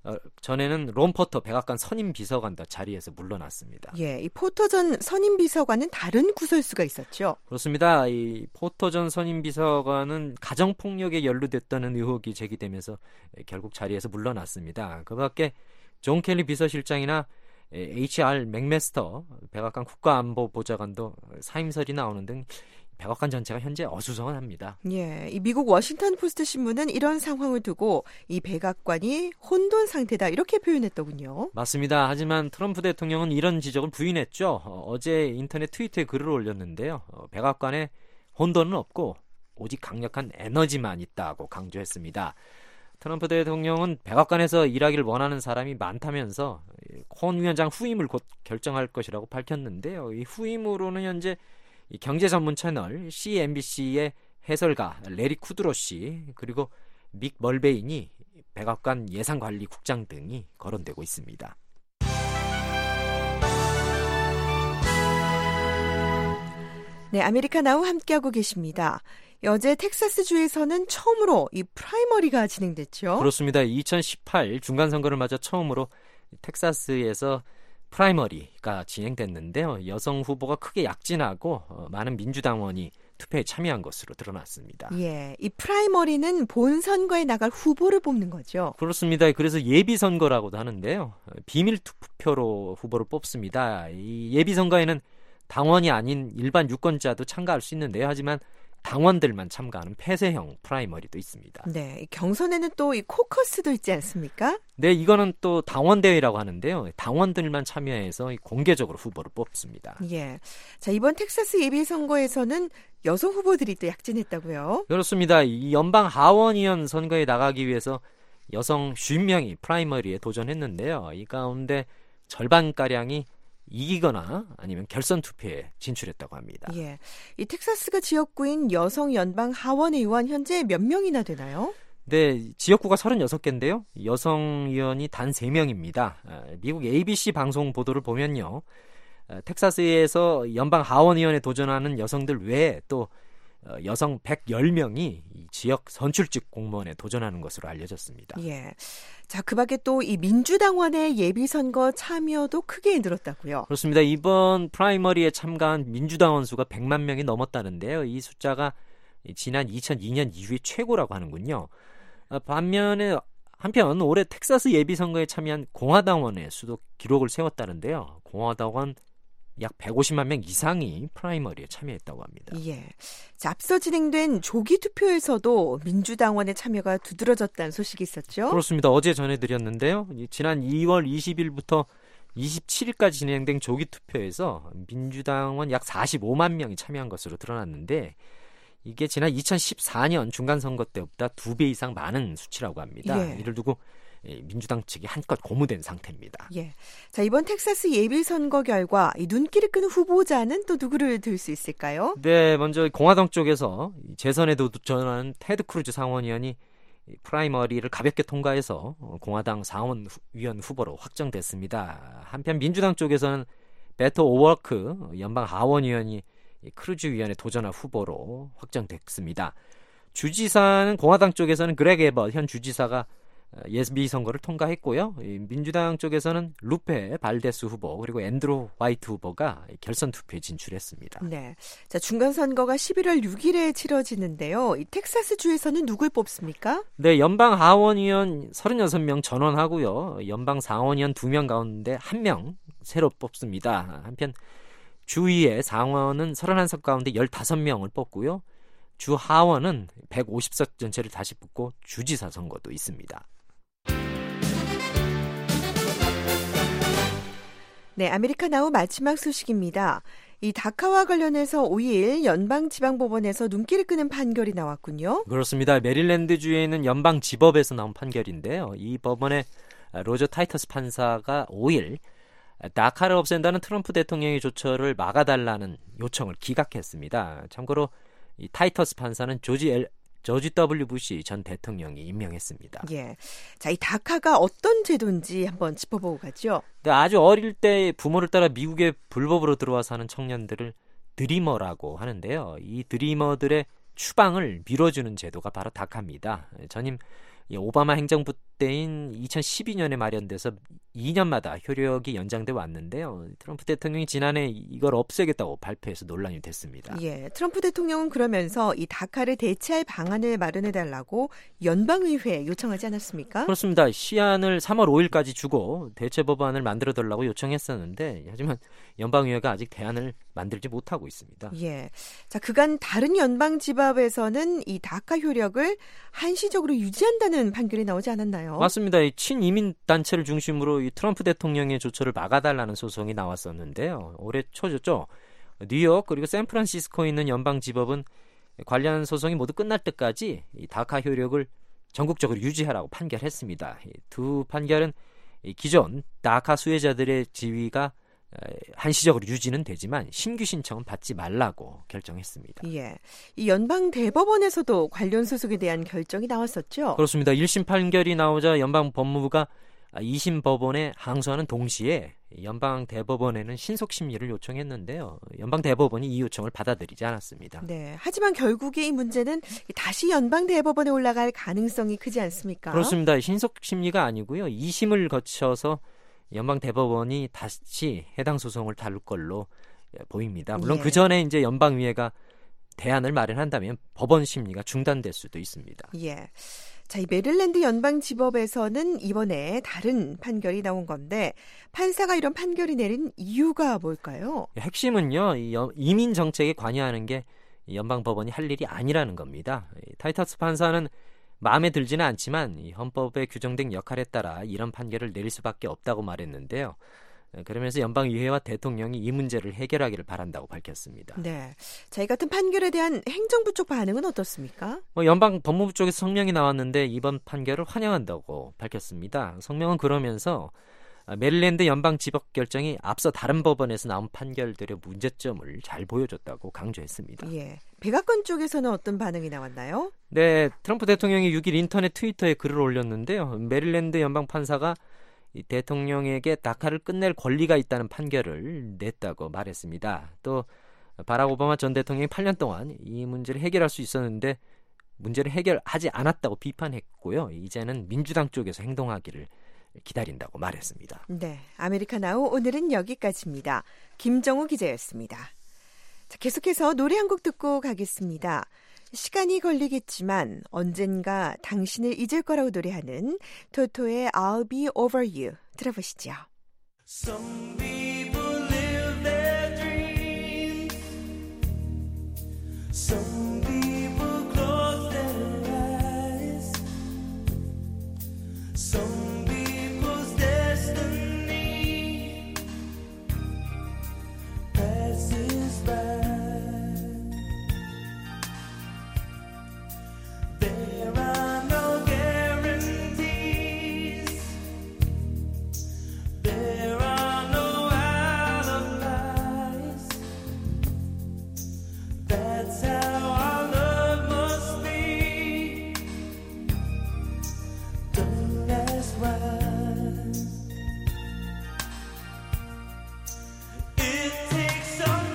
전에는 론 포터 백악관 선임 비서관도 자리에서 물러났습니다. 예, 이 포터 전 선임 비서관은 다른 구설수가 있었죠. 그렇습니다. 이 포터 전 선임 비서관은 가정폭력에 연루됐다는 의혹이 제기되면서 결국 자리에서 물러났습니다. 그밖에 존 켈리 비서실장이나 HR 맥메스터 백악관 국가안보보좌관도 사임설이 나오는 등 백악관 전체가 현재 어수선합니다. 예, 이 미국 워싱턴 포스트 신문은 이런 상황을 두고 이 백악관이 혼돈 상태다 이렇게 표현했더군요. 맞습니다. 하지만 트럼프 대통령은 이런 지적을 부인했죠. 어제 인터넷 트위터에 글을 올렸는데요. 백악관에 혼돈은 없고 오직 강력한 에너지만 있다고 강조했습니다. 트럼프 대통령은 백악관에서 일하기를 원하는 사람이 많다면서 콘 위원장 후임을 곧 결정할 것이라고 밝혔는데요. 이 후임으로는 현재 이 경제 전문 채널 CNBC의 해설가 레리 쿠드로 씨 그리고 믹 멀베인이 백악관 예산관리국장 등이 거론되고 있습니다. 네, 아메리카 나우 함께하고 계십니다. 어제 텍사스주에서는 처음으로 이 프라이머리가 진행됐죠. 그렇습니다. 2018 중간선거를 맞아 처음으로 텍사스에서 프라이머리가 진행됐는데요. 여성 후보가 크게 약진하고 많은 민주당원이 투표에 참여한 것으로 드러났습니다. 예, 이 프라이머리는 본선거에 나갈 후보를 뽑는 거죠. 그렇습니다. 그래서 예비선거라고도 하는데요. 비밀 투표로 후보를 뽑습니다. 이 예비선거에는 당원이 아닌 일반 유권자도 참가할 수 있는데요. 하지만 당원들만 참가하는 폐쇄형 프라이머리도 있습니다. 네, 경선에는 또 이 코커스도 있지 않습니까? 네, 이거는 또 당원대회라고 하는데요. 당원들만 참여해서 공개적으로 후보를 뽑습니다. 예. 자, 이번 텍사스 예비선거에서는 여성 후보들이 또 약진했다고요? 그렇습니다. 이 연방 하원의원 선거에 나가기 위해서 여성 50명이 프라이머리에 도전했는데요. 이 가운데 절반가량이 이기거나 아니면 결선 투표에 진출했다고 합니다. 예. 이 텍사스가 지역구인 여성 연방 하원 의원 현재 몇 명이나 되나요? 네, 지역구가 36개인데요. 여성 의원이 단 3명입니다. 미국 ABC 방송 보도를 보면요. 텍사스에서 연방 하원 의원에 도전하는 여성들 외에 또 여성 110명이 지역 선출직 공무원에 도전하는 것으로 알려졌습니다. 예. 자, 그 밖에 또 이 민주당원의 예비선거 참여도 크게 늘었다고요? 그렇습니다. 이번 프라이머리에 참가한 민주당원 수가 100만 명이 넘었다는데요. 이 숫자가 지난 2002년 이후에 최고라고 하는군요. 반면에 한편 올해 텍사스 예비선거에 참여한 공화당원의 수도 기록을 세웠다는데요. 공화당원 약 150만 명 이상이 프라이머리에 참여했다고 합니다. 예. 자, 앞서 진행된 조기 투표에서도 민주당원의 참여가 두드러졌다는 소식이 있었죠? 그렇습니다. 어제 전해드렸는데요. 지난 2월 20일부터 27일까지 진행된 조기 투표에서 민주당원 약 45만 명이 참여한 것으로 드러났는데 이게 지난 2014년 중간선거 때보다 2배 이상 많은 수치라고 합니다. 예. 이를 두고 민주당 측이 한껏 고무된 상태입니다. 예. 자, 이번 텍사스 예비선거 결과 이 눈길을 끄는 후보자는 또 누구를 들 수 있을까요? 네, 먼저 공화당 쪽에서 재선에 도전하는 테드 크루즈 상원의원이 프라이머리를 가볍게 통과해서 공화당 상원의원 후보로 확정됐습니다. 한편 민주당 쪽에서는 베토 오워크 연방 하원의원이 크루즈 의원에 도전한 후보로 확정됐습니다. 주지사는 공화당 쪽에서는 그렉 에벗 현 주지사가 예비선거를 통과했고요. 민주당 쪽에서는 루페 발데스 후보 그리고 앤드루 화이트 후보가 결선 투표에 진출했습니다. 네. 자, 중간선거가 11월 6일에 치러지는데요. 이 텍사스 주에서는 누굴 뽑습니까? 네, 연방 하원의원 36명 전원하고요. 연방 상원의원 2명 가운데 1명 새로 뽑습니다. 한편 주의회 상원은 31석 가운데 15명을 뽑고요. 주 하원은 150석 전체를 다시 뽑고 주지사 선거도 있습니다. 네, 아메리카나우 마지막 소식입니다. 이 다카와 관련해서 5일 연방지방법원에서 눈길을 끄는 판결이 나왔군요. 그렇습니다. 메릴랜드주에 있는 연방지법에서 나온 판결인데요. 이 법원의 로저 타이터스 판사가 5일 다카를 없앤다는 트럼프 대통령의 조처를 막아달라는 요청을 기각했습니다. 참고로 이 타이터스 판사는 조지 W. 부시 전 대통령이 임명했습니다. 예. 자, 이 다카가 어떤 제도인지 한번 짚어보고 가죠. 네, 아주 어릴 때 부모를 따라 미국에 불법으로 들어와 사는 청년들을 드리머라고 하는데요. 이 드리머들의 추방을 미뤄주는 제도가 바로 다카입니다. 전임 오바마 행정부 때인 2012년에 마련돼서 2년마다 효력이 연장돼 왔는데요. 트럼프 대통령이 지난해 이걸 없애겠다고 발표해서 논란이 됐습니다. 예, 트럼프 대통령은 그러면서 이 다카를 대체할 방안을 마련해달라고 연방의회에 요청하지 않았습니까? 그렇습니다. 시한을 3월 5일까지 주고 대체 법안을 만들어달라고 요청했었는데 하지만 연방의회가 아직 대안을 만들지 못하고 있습니다. 예, 자, 그간 다른 연방지법에서는 이 다카 효력을 한시적으로 유지한다는 판결이 나오지 않았나요? 맞습니다. 이 친이민 단체를 중심으로 이 트럼프 대통령의 조처를 막아달라는 소송이 나왔었는데요. 올해 초죠. 뉴욕 그리고 샌프란시스코에 있는 연방지법은 관련 소송이 모두 끝날 때까지 이 다카 효력을 전국적으로 유지하라고 판결했습니다. 이 두 판결은 이 기존 다카 수혜자들의 지위가 한시적으로 유지는 되지만 신규 신청은 받지 말라고 결정했습니다. 예, 이 연방 대법원에서도 관련 소송에 대한 결정이 나왔었죠. 그렇습니다. 1심 판결이 나오자 연방 법무부가 2심 법원에 항소하는 동시에 연방 대법원에는 신속 심리를 요청했는데요. 연방 대법원이 이 요청을 받아들이지 않았습니다. 네, 하지만 결국에 이 문제는 다시 연방 대법원에 올라갈 가능성이 크지 않습니까? 그렇습니다. 신속 심리가 아니고요. 2심을 거쳐서 연방 대법원이 다시 해당 소송을 다룰 걸로 보입니다. 물론 예. 그 전에 이제 연방의회가 대안을 마련한다면 법원 심리가 중단될 수도 있습니다. 예. 자, 이 메릴랜드 연방지법에서는 이번에 다른 판결이 나온 건데 판사가 이런 판결이 내린 이유가 뭘까요? 핵심은요, 이민 정책에 관여하는 게 연방법원이 할 일이 아니라는 겁니다. 타이터스 판사는 마음에 들지는 않지만 이 헌법에 규정된 역할에 따라 이런 판결을 내릴 수밖에 없다고 말했는데요. 그러면서 연방의회와 대통령이 이 문제를 해결하기를 바란다고 밝혔습니다. 네, 자, 이 같은 판결에 대한 행정부 쪽 반응은 어떻습니까? 연방 법무부 쪽에서 성명이 나왔는데 이번 판결을 환영한다고 밝혔습니다. 성명은 그러면서 메릴랜드 연방지법 결정이 앞서 다른 법원에서 나온 판결들의 문제점을 잘 보여줬다고 강조했습니다. 예, 백악관 쪽에서는 어떤 반응이 나왔나요? 네, 트럼프 대통령이 6일 인터넷 트위터에 글을 올렸는데요. 메릴랜드 연방판사가 이 대통령에게 다카를 끝낼 권리가 있다는 판결을 냈다고 말했습니다. 또 바락 오바마 전 대통령이 8년 동안 이 문제를 해결할 수 있었는데 문제를 해결하지 않았다고 비판했고요. 이제는 민주당 쪽에서 행동하기를 기다린다고 말했습니다. 네, 아메리카나우 오늘은 여기까지입니다. 김정우 기자였습니다. 자, 계속해서 노래 한 곡 듣고 가겠습니다. 시간이 걸리겠지만 언젠가 당신을 잊을 거라고 노래하는 토토의 I'll be over you 들어보시죠. Some people live their dreams. Some people close their eyes. Some people's destiny passes by. There are no guarantees. There are no alibis. That's how our love must be. Don't last right. It takes some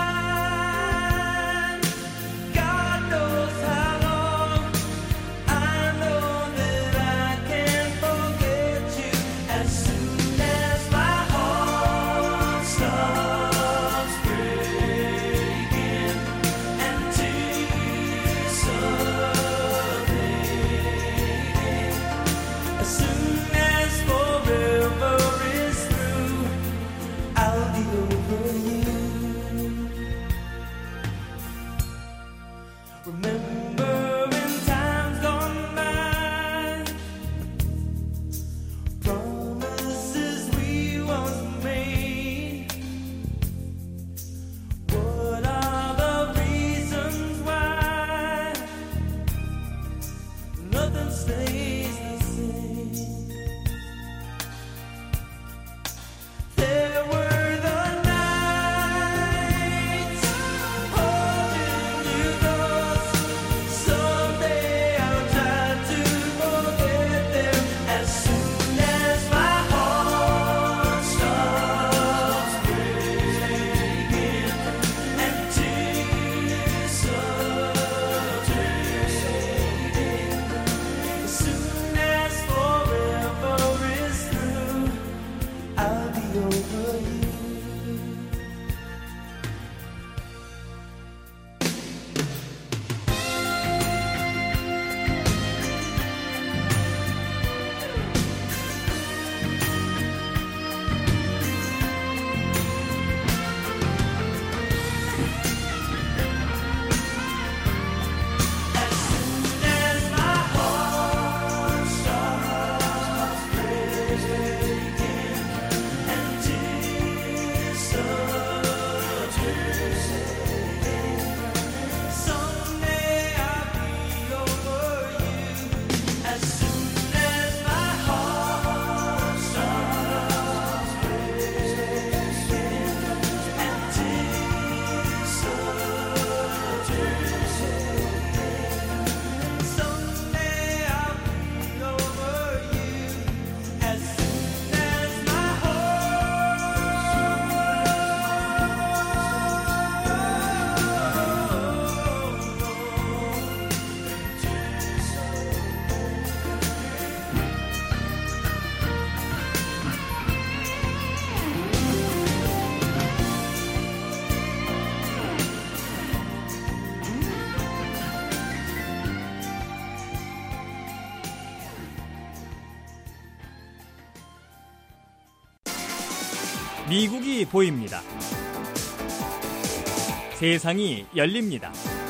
time. God knows how long. I know that I can't forget you as soon as my heart stops breaking and tears start fading. As soon as forever is through, I'll be over you. Remember in times gone by, promises we once made. What are the reasons why nothing stays the same? There were the nights holding you close. Someday I'll try to forget them as soon as my heart stops breaking and tears start fading. As soon as forever is through, I'll be over you. As soon as my heart stops breaking and tears start fading, someday I'll be over you. As soon as my heart stops breaking and tears start fading, someday I'll be over you. As soon as my 미국이 보입니다. 세상이 열립니다.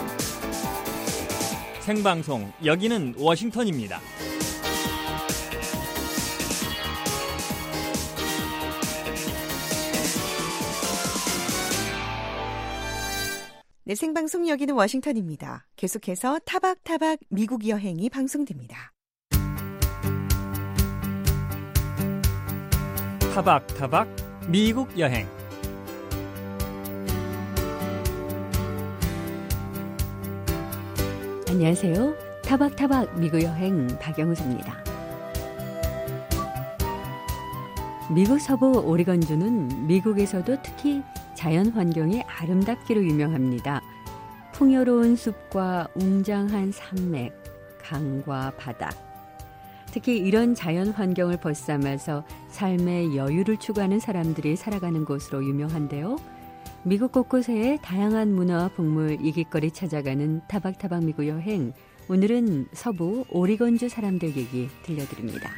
생방송 여기는 워싱턴입니다. 네, 생방송 여기는 워싱턴입니다. 계속해서 타박타박 미국 여행이 방송됩니다. 타박타박 미국 여행. 안녕하세요. 타박타박 미국 여행 박영수입니다. 미국 서부 오리건주는 미국에서도 특히 자연 환경이 아름답기로 유명합니다. 풍요로운 숲과 웅장한 산맥, 강과 바다. 특히 이런 자연 환경을 벗삼아서 삶의 여유를 추구하는 사람들이 살아가는 곳으로 유명한데요. 미국 곳곳에 다양한 문화와 풍물, 이깃거리 찾아가는 타박타박 미국 여행. 오늘은 서부 오리건주 사람들 얘기 들려드립니다.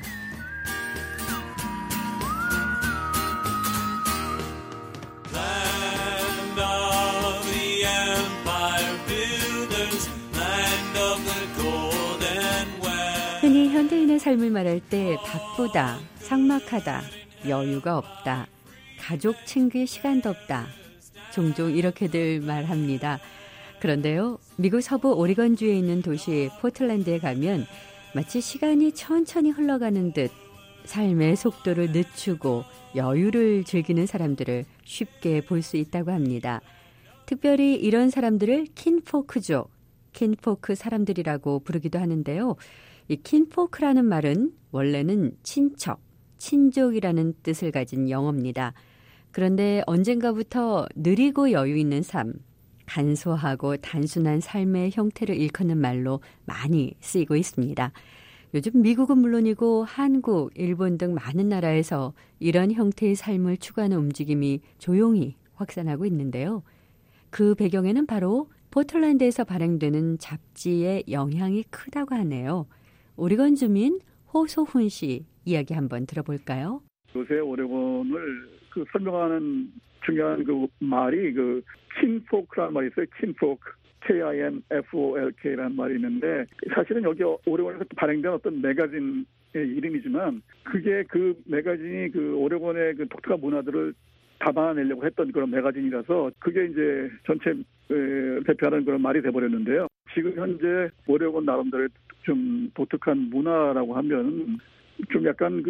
흔히 현대인의 삶을 말할 때 바쁘다, 삭막하다, 여유가 없다, 가족 챙길 시간도 없다. 종종 이렇게들 말합니다. 그런데요, 미국 서부 오리건주에 있는 도시 포틀랜드에 가면 마치 시간이 천천히 흘러가는 듯 삶의 속도를 늦추고 여유를 즐기는 사람들을 쉽게 볼 수 있다고 합니다. 특별히 이런 사람들을 킨포크족, 킨포크 사람들이라고 부르기도 하는데요. 이 킨포크라는 말은 원래는 친척, 친족이라는 뜻을 가진 영어입니다. 그런데 언젠가부터 느리고 여유 있는 삶, 간소하고 단순한 삶의 형태를 일컫는 말로 많이 쓰이고 있습니다. 요즘 미국은 물론이고 한국, 일본 등 많은 나라에서 이런 형태의 삶을 추구하는 움직임이 조용히 확산하고 있는데요. 그 배경에는 바로 포틀랜드에서 발행되는 잡지의 영향이 크다고 하네요. 오리건 주민 호소훈 씨 이야기 한번 들어볼까요? 요새 오레곤을 설명하는 중요한 말이 킨포크라는 말이 있어요. 킨포크. KINFOLK라는 말이 있는데 사실은 여기 오레곤에서 발행된 어떤 매거진의 이름이지만 그게 그 매거진이 오레곤의 독특한 문화들을 담아내려고 했던 그런 매거진이라서 그게 이제 전체 대표하는 그런 말이 돼버렸는데요. 지금 현재 오레곤 나름대로 좀 독특한 문화라고 하면 좀 약간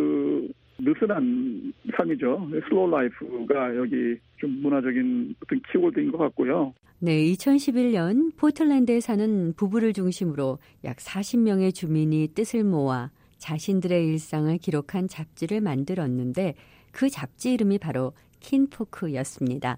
느슨한 삶이죠. 슬로우 라이프가 여기 좀 문화적인 어떤 키워드인 것 같고요. 네, 2011년 포틀랜드에 사는 부부를 중심으로 약 40명의 주민이 뜻을 모아 자신들의 일상을 기록한 잡지를 만들었는데 그 잡지 이름이 바로 킨포크였습니다.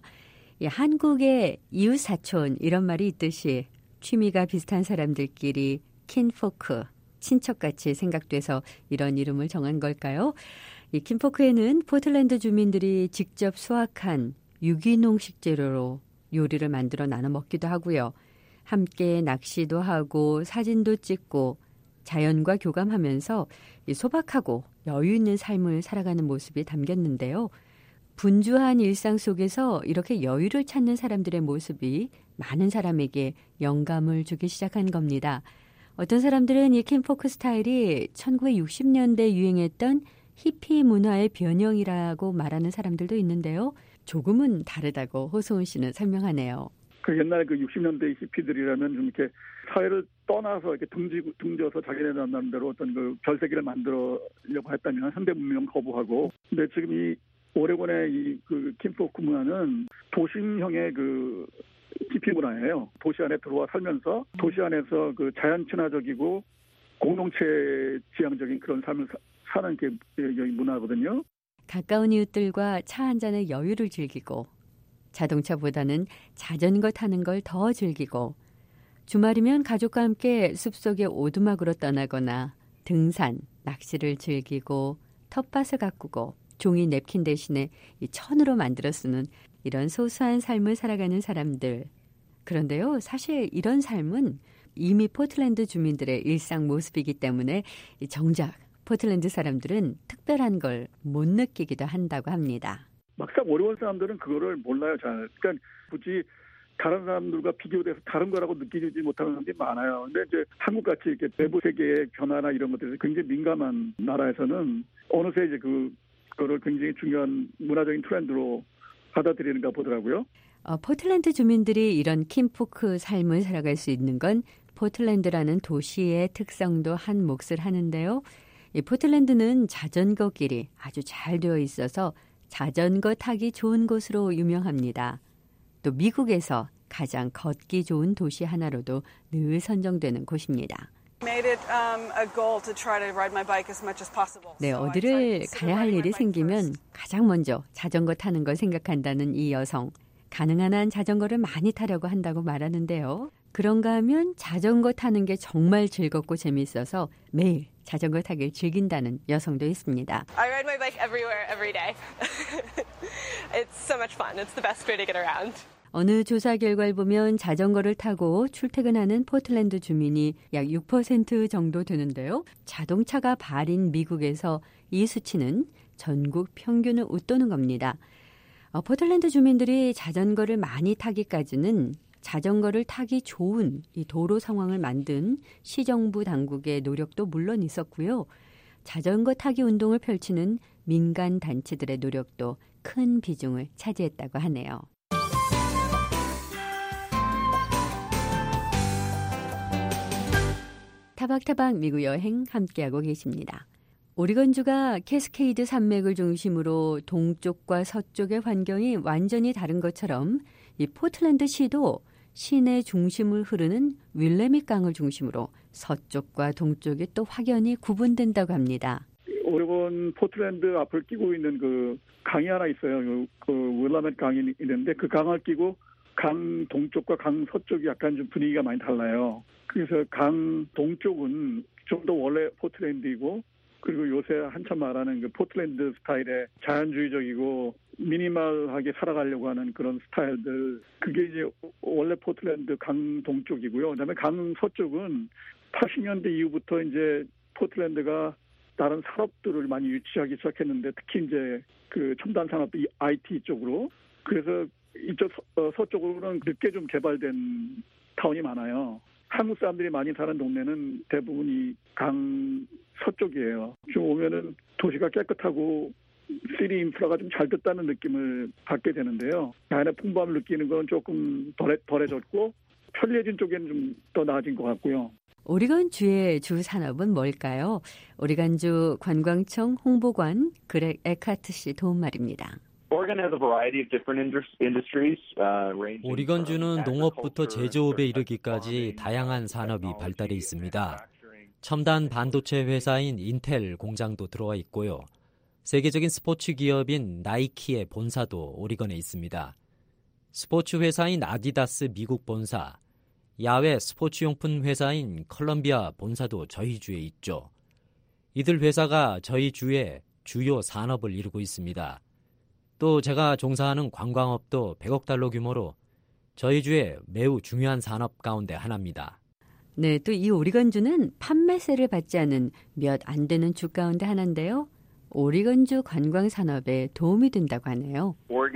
한국의 이웃사촌 이런 말이 있듯이 취미가 비슷한 사람들끼리 킨포크, 친척같이 생각돼서 이런 이름을 정한 걸까요? 이 킨포크에는 포틀랜드 주민들이 직접 수확한 유기농 식재료로 요리를 만들어 나눠 먹기도 하고요. 함께 낚시도 하고 사진도 찍고 자연과 교감하면서 소박하고 여유 있는 삶을 살아가는 모습이 담겼는데요. 분주한 일상 속에서 이렇게 여유를 찾는 사람들의 모습이 많은 사람에게 영감을 주기 시작한 겁니다. 어떤 사람들은 이 킨포크 스타일이 1960년대 유행했던 히피 문화의 변형이라고 말하는 사람들도 있는데요. 조금은 다르다고 호소은 씨는 설명하네요. 옛날 60년대 히피들이라면 좀 이렇게 사회를 떠나서 이렇게 등져서 자기네 나름대로 어떤 별세계를 만들려고 했다면 현대 문명 거부하고. 근데 지금 이 오레곤의 이 킨포크 문화는 도심형의 히피 문화예요. 도시 안에 들어와 살면서 도시 안에서 자연 친화적이고 공동체 지향적인 그런 삶을 사는 게 여기 문화거든요. 가까운 이웃들과 차 한 잔의 여유를 즐기고 자동차보다는 자전거 타는 걸 더 즐기고 주말이면 가족과 함께 숲속에 오두막으로 떠나거나 등산, 낚시를 즐기고 텃밭을 가꾸고 종이 냅킨 대신에 이 천으로 만들어 쓰는 이런 소소한 삶을 살아가는 사람들. 그런데요, 사실 이런 삶은 이미 포틀랜드 주민들의 일상 모습이기 때문에 정작 포틀랜드 사람들은 특별한 걸 못 느끼기도 한다고 합니다. 막상 오레곤 사람들은 그거를 몰라요, 잘. 그러니까 굳이 다른 사람들과 비교돼서 다른 거라고 느끼지 못하는 사람들이 많아요. 근데 이제 한국같이 이렇게 내부 세계의 변화나 이런 것들에 굉장히 민감한 나라에서는 어느새 이제 그거를 굉장히 중요한 문화적인 트렌드로 받아들이는가 보더라고요. 포틀랜드 주민들이 이런 킨포크 삶을 살아갈 수 있는 건 포틀랜드라는 도시의 특성도 한 몫을 하는데요. 이 포틀랜드는 자전거 길이 아주 잘 되어 있어서 자전거 타기 좋은 곳으로 유명합니다. 또 미국에서 가장 걷기 좋은 도시 하나로도 늘 선정되는 곳입니다. 네, 어디를 가야 할 일이 생기면 가장 먼저 자전거 타는 걸 생각한다는 이 여성. 가능한 한 자전거를 많이 타려고 한다고 말하는데요. 그런가 하면 자전거 타는 게 정말 즐겁고 재미있어서 매일 자전거 타기를 즐긴다는 여성도 있습니다. I ride my bike everywhere, every day. It's so much fun. It's the best way to get around. 어느 조사 결과를 보면 자전거를 타고 출퇴근하는 포틀랜드 주민이 약 6% 정도 되는데요. 자동차가 발인 미국에서 이 수치는 전국 평균을 웃도는 겁니다. 포틀랜드 주민들이 자전거를 많이 타기까지는 자전거를 타기 좋은 이 도로 상황을 만든 시정부 당국의 노력도 물론 있었고요. 자전거 타기 운동을 펼치는 민간 단체들의 노력도 큰 비중을 차지했다고 하네요. 타박타박 미국 여행 함께하고 계십니다. 오리건주가 캐스케이드 산맥을 중심으로 동쪽과 서쪽의 환경이 완전히 다른 것처럼 이 포틀랜드 시도 시내 중심을 흐르는 윌레밋 강을 중심으로 서쪽과 동쪽이 또 확연히 구분된다고 합니다. 오레곤 포틀랜드 앞을 끼고 있는 그 강이 하나 있어요. 그 윌레밋 강이 있는데 그 강을 끼고 강 동쪽과 강 서쪽이 약간 좀 분위기가 많이 달라요. 그래서 강 동쪽은 좀 더 원래 포틀랜드이고 그리고 요새 한참 말하는 그 포틀랜드 스타일의 자연주의적이고 미니멀하게 살아가려고 하는 그런 스타일들 그게 이제 원래 포틀랜드 강 동쪽이고요. 그다음에 강 서쪽은 80년대 이후부터 이제 포틀랜드가 다른 산업들을 많이 유치하기 시작했는데 특히 이제 그 첨단 산업 IT 쪽으로 그래서 이쪽 서쪽으로는 늦게 좀 개발된 타운이 많아요. 한국 사람들이 많이 사는 동네는 대부분이 강 서쪽이에요. 좀 오면은 도시가 깨끗하고 시티 인프라가 좀 잘 됐다는 느낌을 받게 되는데요. 자연의 풍부함을 느끼는 건 조금 덜해졌고 편리해진 쪽에는 좀 더 나아진 것 같고요. 오리건주의 주 산업은 뭘까요? 오리건주 관광청 홍보관 그렉 에카트 씨 도움말입니다. 오리건주는 농업부터 제조업에 이르기까지 다양한 산업이 발달해 있습니다. 첨단 반도체 회사인 인텔 공장도 들어와 있고요. 세계적인 스포츠 기업인 나이키의 본사도 오리건에 있습니다. 스포츠 회사인 아디다스 미국 본사, 야외 스포츠용품 회사인 컬럼비아 본사도 저희 주에 있죠. 이들 회사가 저희 주의 주요 산업을 이루고 있습니다. 또 제가 종사하는 관광업도 100억 달러 규모로 저희 주의 매우 중요한 산업 가운데 하나입니다. 네, 또 이 오리건주는 판매세를 받지 않은 몇 안 되는 주 가운데 하나인데요. 오리건주 관광 산업에 도움이 된다고 하네요.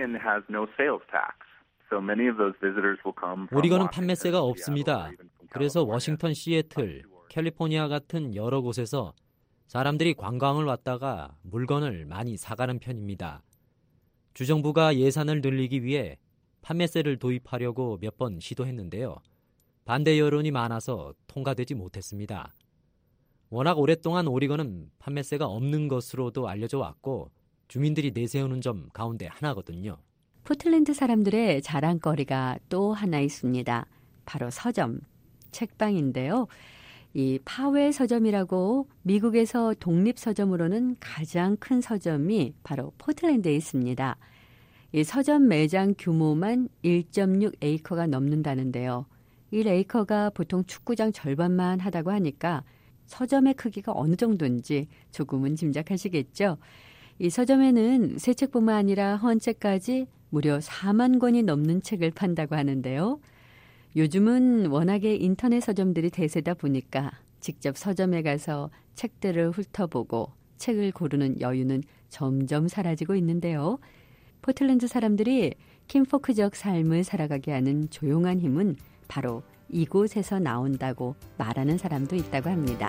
오리건은 판매세가 없습니다. 그래서 워싱턴, 시애틀, 캘리포니아 같은 여러 곳에서 사람들이 관광을 왔다가 물건을 많이 사가는 편입니다. 주정부가 예산을 늘리기 위해 판매세를 도입하려고 몇 번 시도했는데요. 반대 여론이 많아서 통과되지 못했습니다. 워낙 오랫동안 오리건은 판매세가 없는 것으로도 알려져 왔고 주민들이 내세우는 점 가운데 하나거든요. 포틀랜드 사람들의 자랑거리가 또 하나 있습니다. 바로 서점, 책방인데요. 이 파웰 서점이라고 미국에서 독립서점으로는 가장 큰 서점이 바로 포틀랜드에 있습니다. 이 서점 매장 규모만 1.6에이커가 넘는다는데요. 1에이커가 보통 축구장 절반만 하다고 하니까 서점의 크기가 어느 정도인지 조금은 짐작하시겠죠. 이 서점에는 새 책뿐만 아니라 헌책까지 무려 4만 권이 넘는 책을 판다고 하는데요. 요즘은 워낙에 인터넷 서점들이 대세다 보니까 직접 서점에 가서 책들을 훑어보고 책을 고르는 여유는 점점 사라지고 있는데요. 포틀랜드 사람들이 킴포크적 삶을 살아가게 하는 조용한 힘은 바로 이곳에서 나온다고 말하는 사람도 있다고 합니다.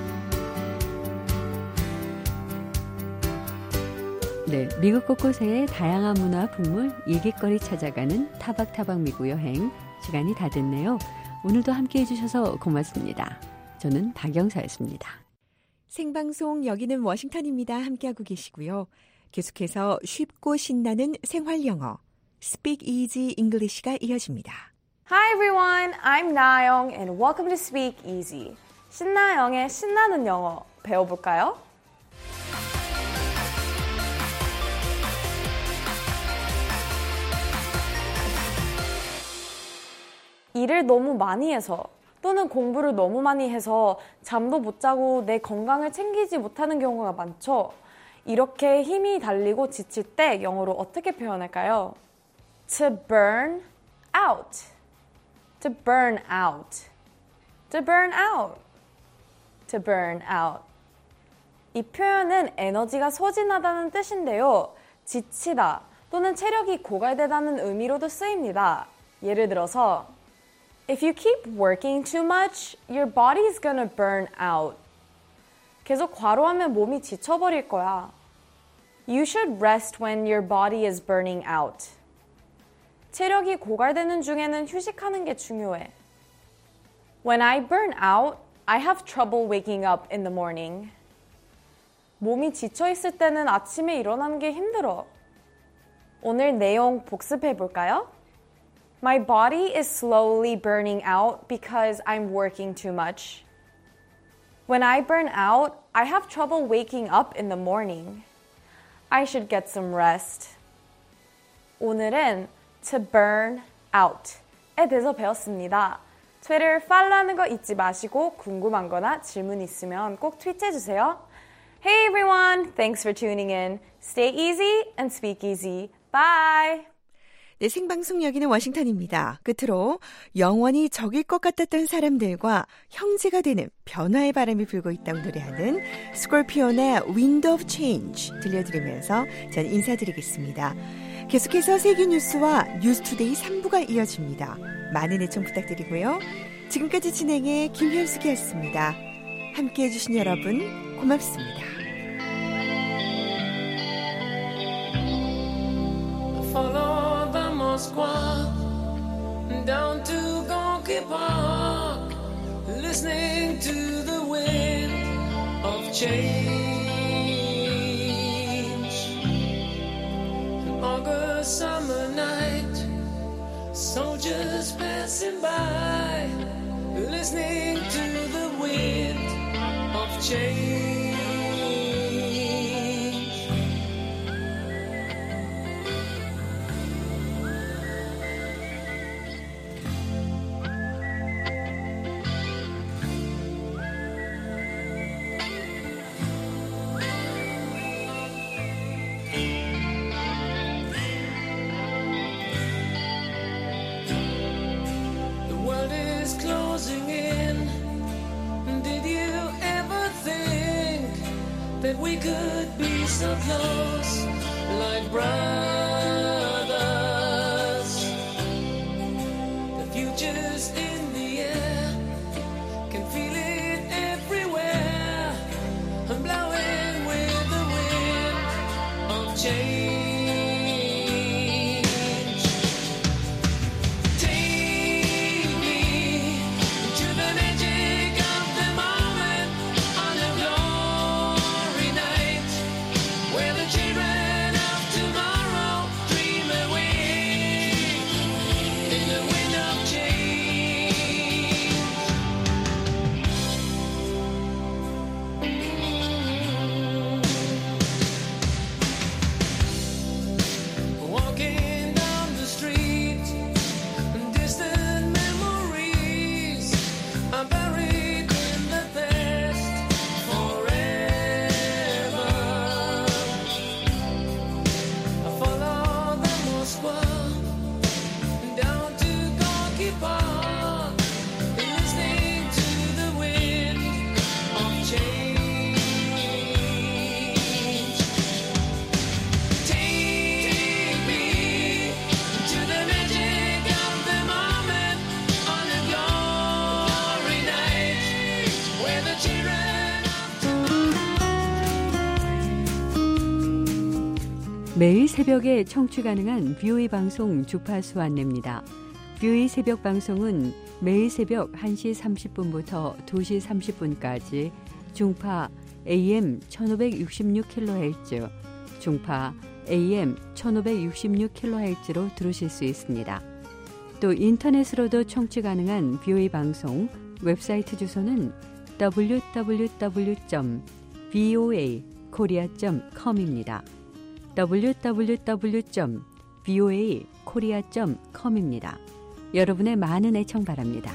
네, 미국 곳곳의 다양한 문화 풍물, 일기거리 찾아가는 타박타박 미국 여행 시간이 다 됐네요. 오늘도 함께해 주셔서 고맙습니다. 저는 박영사였습니다. 생방송 여기는 워싱턴입니다. 함께하고 계시고요. 계속해서 쉽고 신나는 생활 영어 Speak Easy English가 이어집니다. Hi everyone, I'm 나영 and welcome to Speak Easy. 신나영의 신나는 영어 배워볼까요? 일을 너무 많이 해서 또는 공부를 너무 많이 해서 잠도 못 자고 내 건강을 챙기지 못하는 경우가 많죠. 이렇게 힘이 달리고 지칠 때 영어로 어떻게 표현할까요? To burn out. To burn out. To burn out. To burn out. 이 표현은 에너지가 소진하다는 뜻인데요. 지치다 또는 체력이 고갈되다는 의미로도 쓰입니다. 예를 들어서 If you keep working too much, your body's gonna burn out. 계속 과로하면 몸이 지쳐버릴 거야. You should rest when your body is burning out. 체력이 고갈되는 중에는 휴식하는 게 중요해. When I burn out, I have trouble waking up in the morning. 몸이 지쳐있을 때는 아침에 일어나는 게 힘들어. 오늘 내용 복습해 볼까요? My body is slowly burning out because I'm working too much. When I burn out, I have trouble waking up in the morning. I should get some rest. 오늘은 to burn out에 대해서 배웠습니다. 트위터 팔로우하는 거 잊지 마시고 궁금한 거나 질문 있으면 꼭 트윗해주세요. Hey everyone, thanks for tuning in. Stay easy and speak easy. Bye! 네, 생방송 여기는 워싱턴입니다. 끝으로 영원히 적일 것 같았던 사람들과 형제가 되는 변화의 바람이 불고 있다고 노래하는 스콜피온의 Wind of Change 들려드리면서 전 인사드리겠습니다. 계속해서 세계 뉴스와 뉴스투데이 3부가 이어집니다. 많은 애청 부탁드리고요. 지금까지 진행의 김현숙이었습니다. 함께해 주신 여러분 고맙습니다. Follow the Moskva down to Gonky Park, listening to the wind of change. An August summer night, soldiers passing by, listening to the wind of change. That we could be so close, like brothers. The future's in the air, can feel it everywhere. I'm blowing with the wind of change. Take me to the magic of the moment on the glory night, where the children of tomorrow 매일 새벽에 청취 가능한 VOA 방송 주파수 안내입니다. VOA 새벽 방송은 매일 새벽 1시 30분부터 2시 30분까지 중파 AM 1566kHz, 중파 AM 1566kHz로 들으실 수 있습니다. 또 인터넷으로도 청취 가능한 VOA 방송 웹사이트 주소는 www.voakorea.com입니다. www.voakorea.com입니다. 여러분의 많은 애청 바랍니다.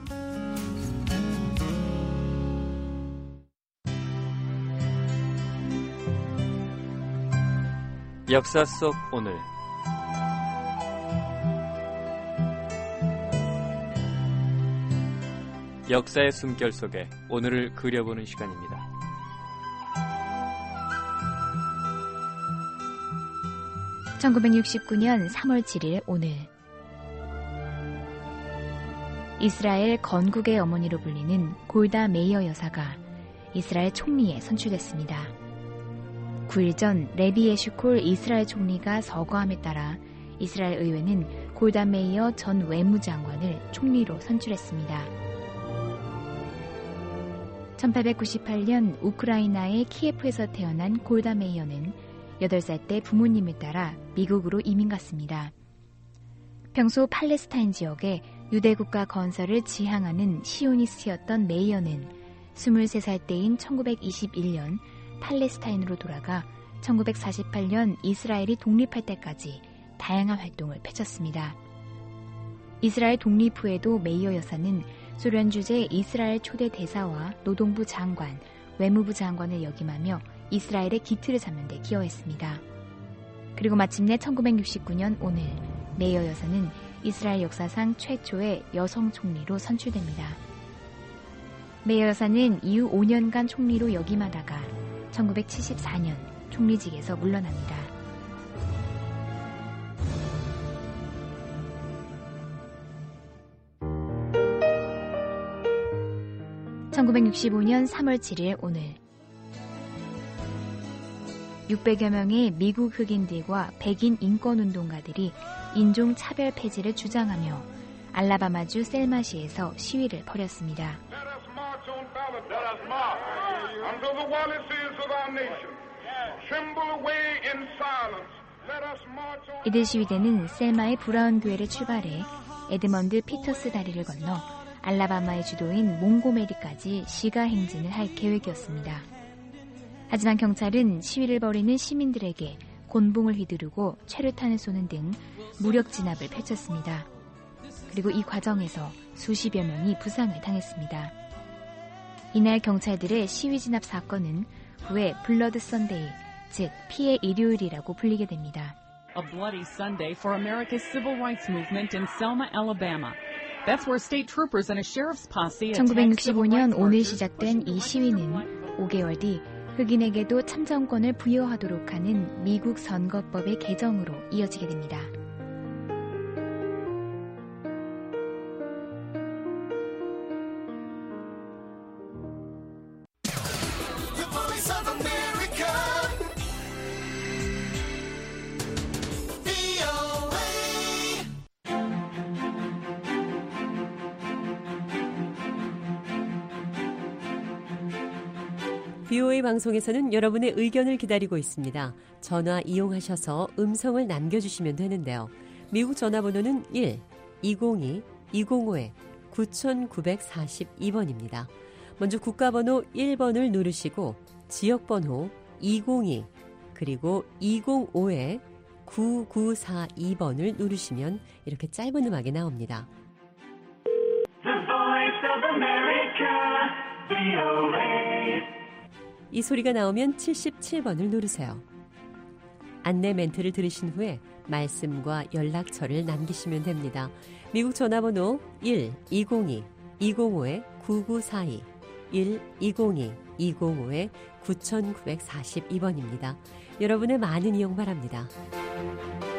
역사 속 오늘 역사의 숨결 속에 오늘을 그려보는 시간입니다. (1969년 3월 7일) 오늘 이스라엘 건국의 어머니로 불리는 골다 메이어 여사가 이스라엘 총리에 선출됐습니다. 9일 전 레비 에슈콜 이스라엘 총리가 서거함에 따라 이스라엘 의회는 골다 메이어 전 외무장관을 총리로 선출했습니다. 1898년 우크라이나의 키예프에서 태어난 골다 메이어는 8살 때 부모님을 따라 미국으로 이민 갔습니다. 평소 팔레스타인 지역에 유대국가 건설을 지향하는 시오니스트였던 메이어는 23살 때인 1921년 팔레스타인으로 돌아가 1948년 이스라엘이 독립할 때까지 다양한 활동을 펼쳤습니다. 이스라엘 독립 후에도 메이어 여사는 소련 주재 이스라엘 초대 대사와 노동부 장관, 외무부 장관을 역임하며 이스라엘의 기틀을 잡는 데 기여했습니다. 그리고 마침내 1969년 오늘 메이어 여사는 이스라엘 역사상 최초의 여성 총리로 선출됩니다. 메이어 여사는 이후 5년간 총리로 역임하다가 1974년 총리직에서 물러납니다. (1965년 3월 7일) 오늘 600여 명의 미국 흑인들과 백인 인권운동가들이 인종차별 폐지를 주장하며 알라바마주 셀마시에서 시위를 벌였습니다. 이들 시위대는 셀마의 브라운 교회를 출발해 에드먼드 피터스 다리를 건너 알라바마의 주도인 몽고메리까지 시가 행진을 할 계획이었습니다. 하지만 경찰은 시위를 벌이는 시민들에게 곤봉을 휘두르고 최루탄을 쏘는 등 무력 진압을 펼쳤습니다. 그리고 이 과정에서 수십여 명이 부상을 당했습니다. 이날 경찰들의 시위 진압 사건은 후에 블러드 선데이, 즉 피해 일요일이라고 불리게 됩니다. A bloody Sunday for America's civil rights movement in Selma, Alabama. That's where state troopers and a sheriff's posse attacked civil rights 1965년 오늘 시작된 이 시위는 5개월 뒤 흑인에게도 참정권을 부여하도록 하는 미국 선거법의 개정으로 이어지게 됩니다. VOA 방송에서는 여러분의 의견을 기다리고 있습니다. 전화 이용하셔서 음성을 남겨주시면 되는데요. 미국 전화번호는 1-202-205-9942번입니다. 먼저 국가번호 1번을 누르시고 지역번호 202 그리고 205-9942번을 누르시면 이렇게 짧은 음악이 나옵니다. The Voice of America, VOA. 이 소리가 나오면 77번을 누르세요. 안내 멘트를 들으신 후에 말씀과 연락처를 남기시면 됩니다. 미국 전화번호 1-202-205-9942 1-202-205-9942번입니다. 여러분의 많은 이용 바랍니다.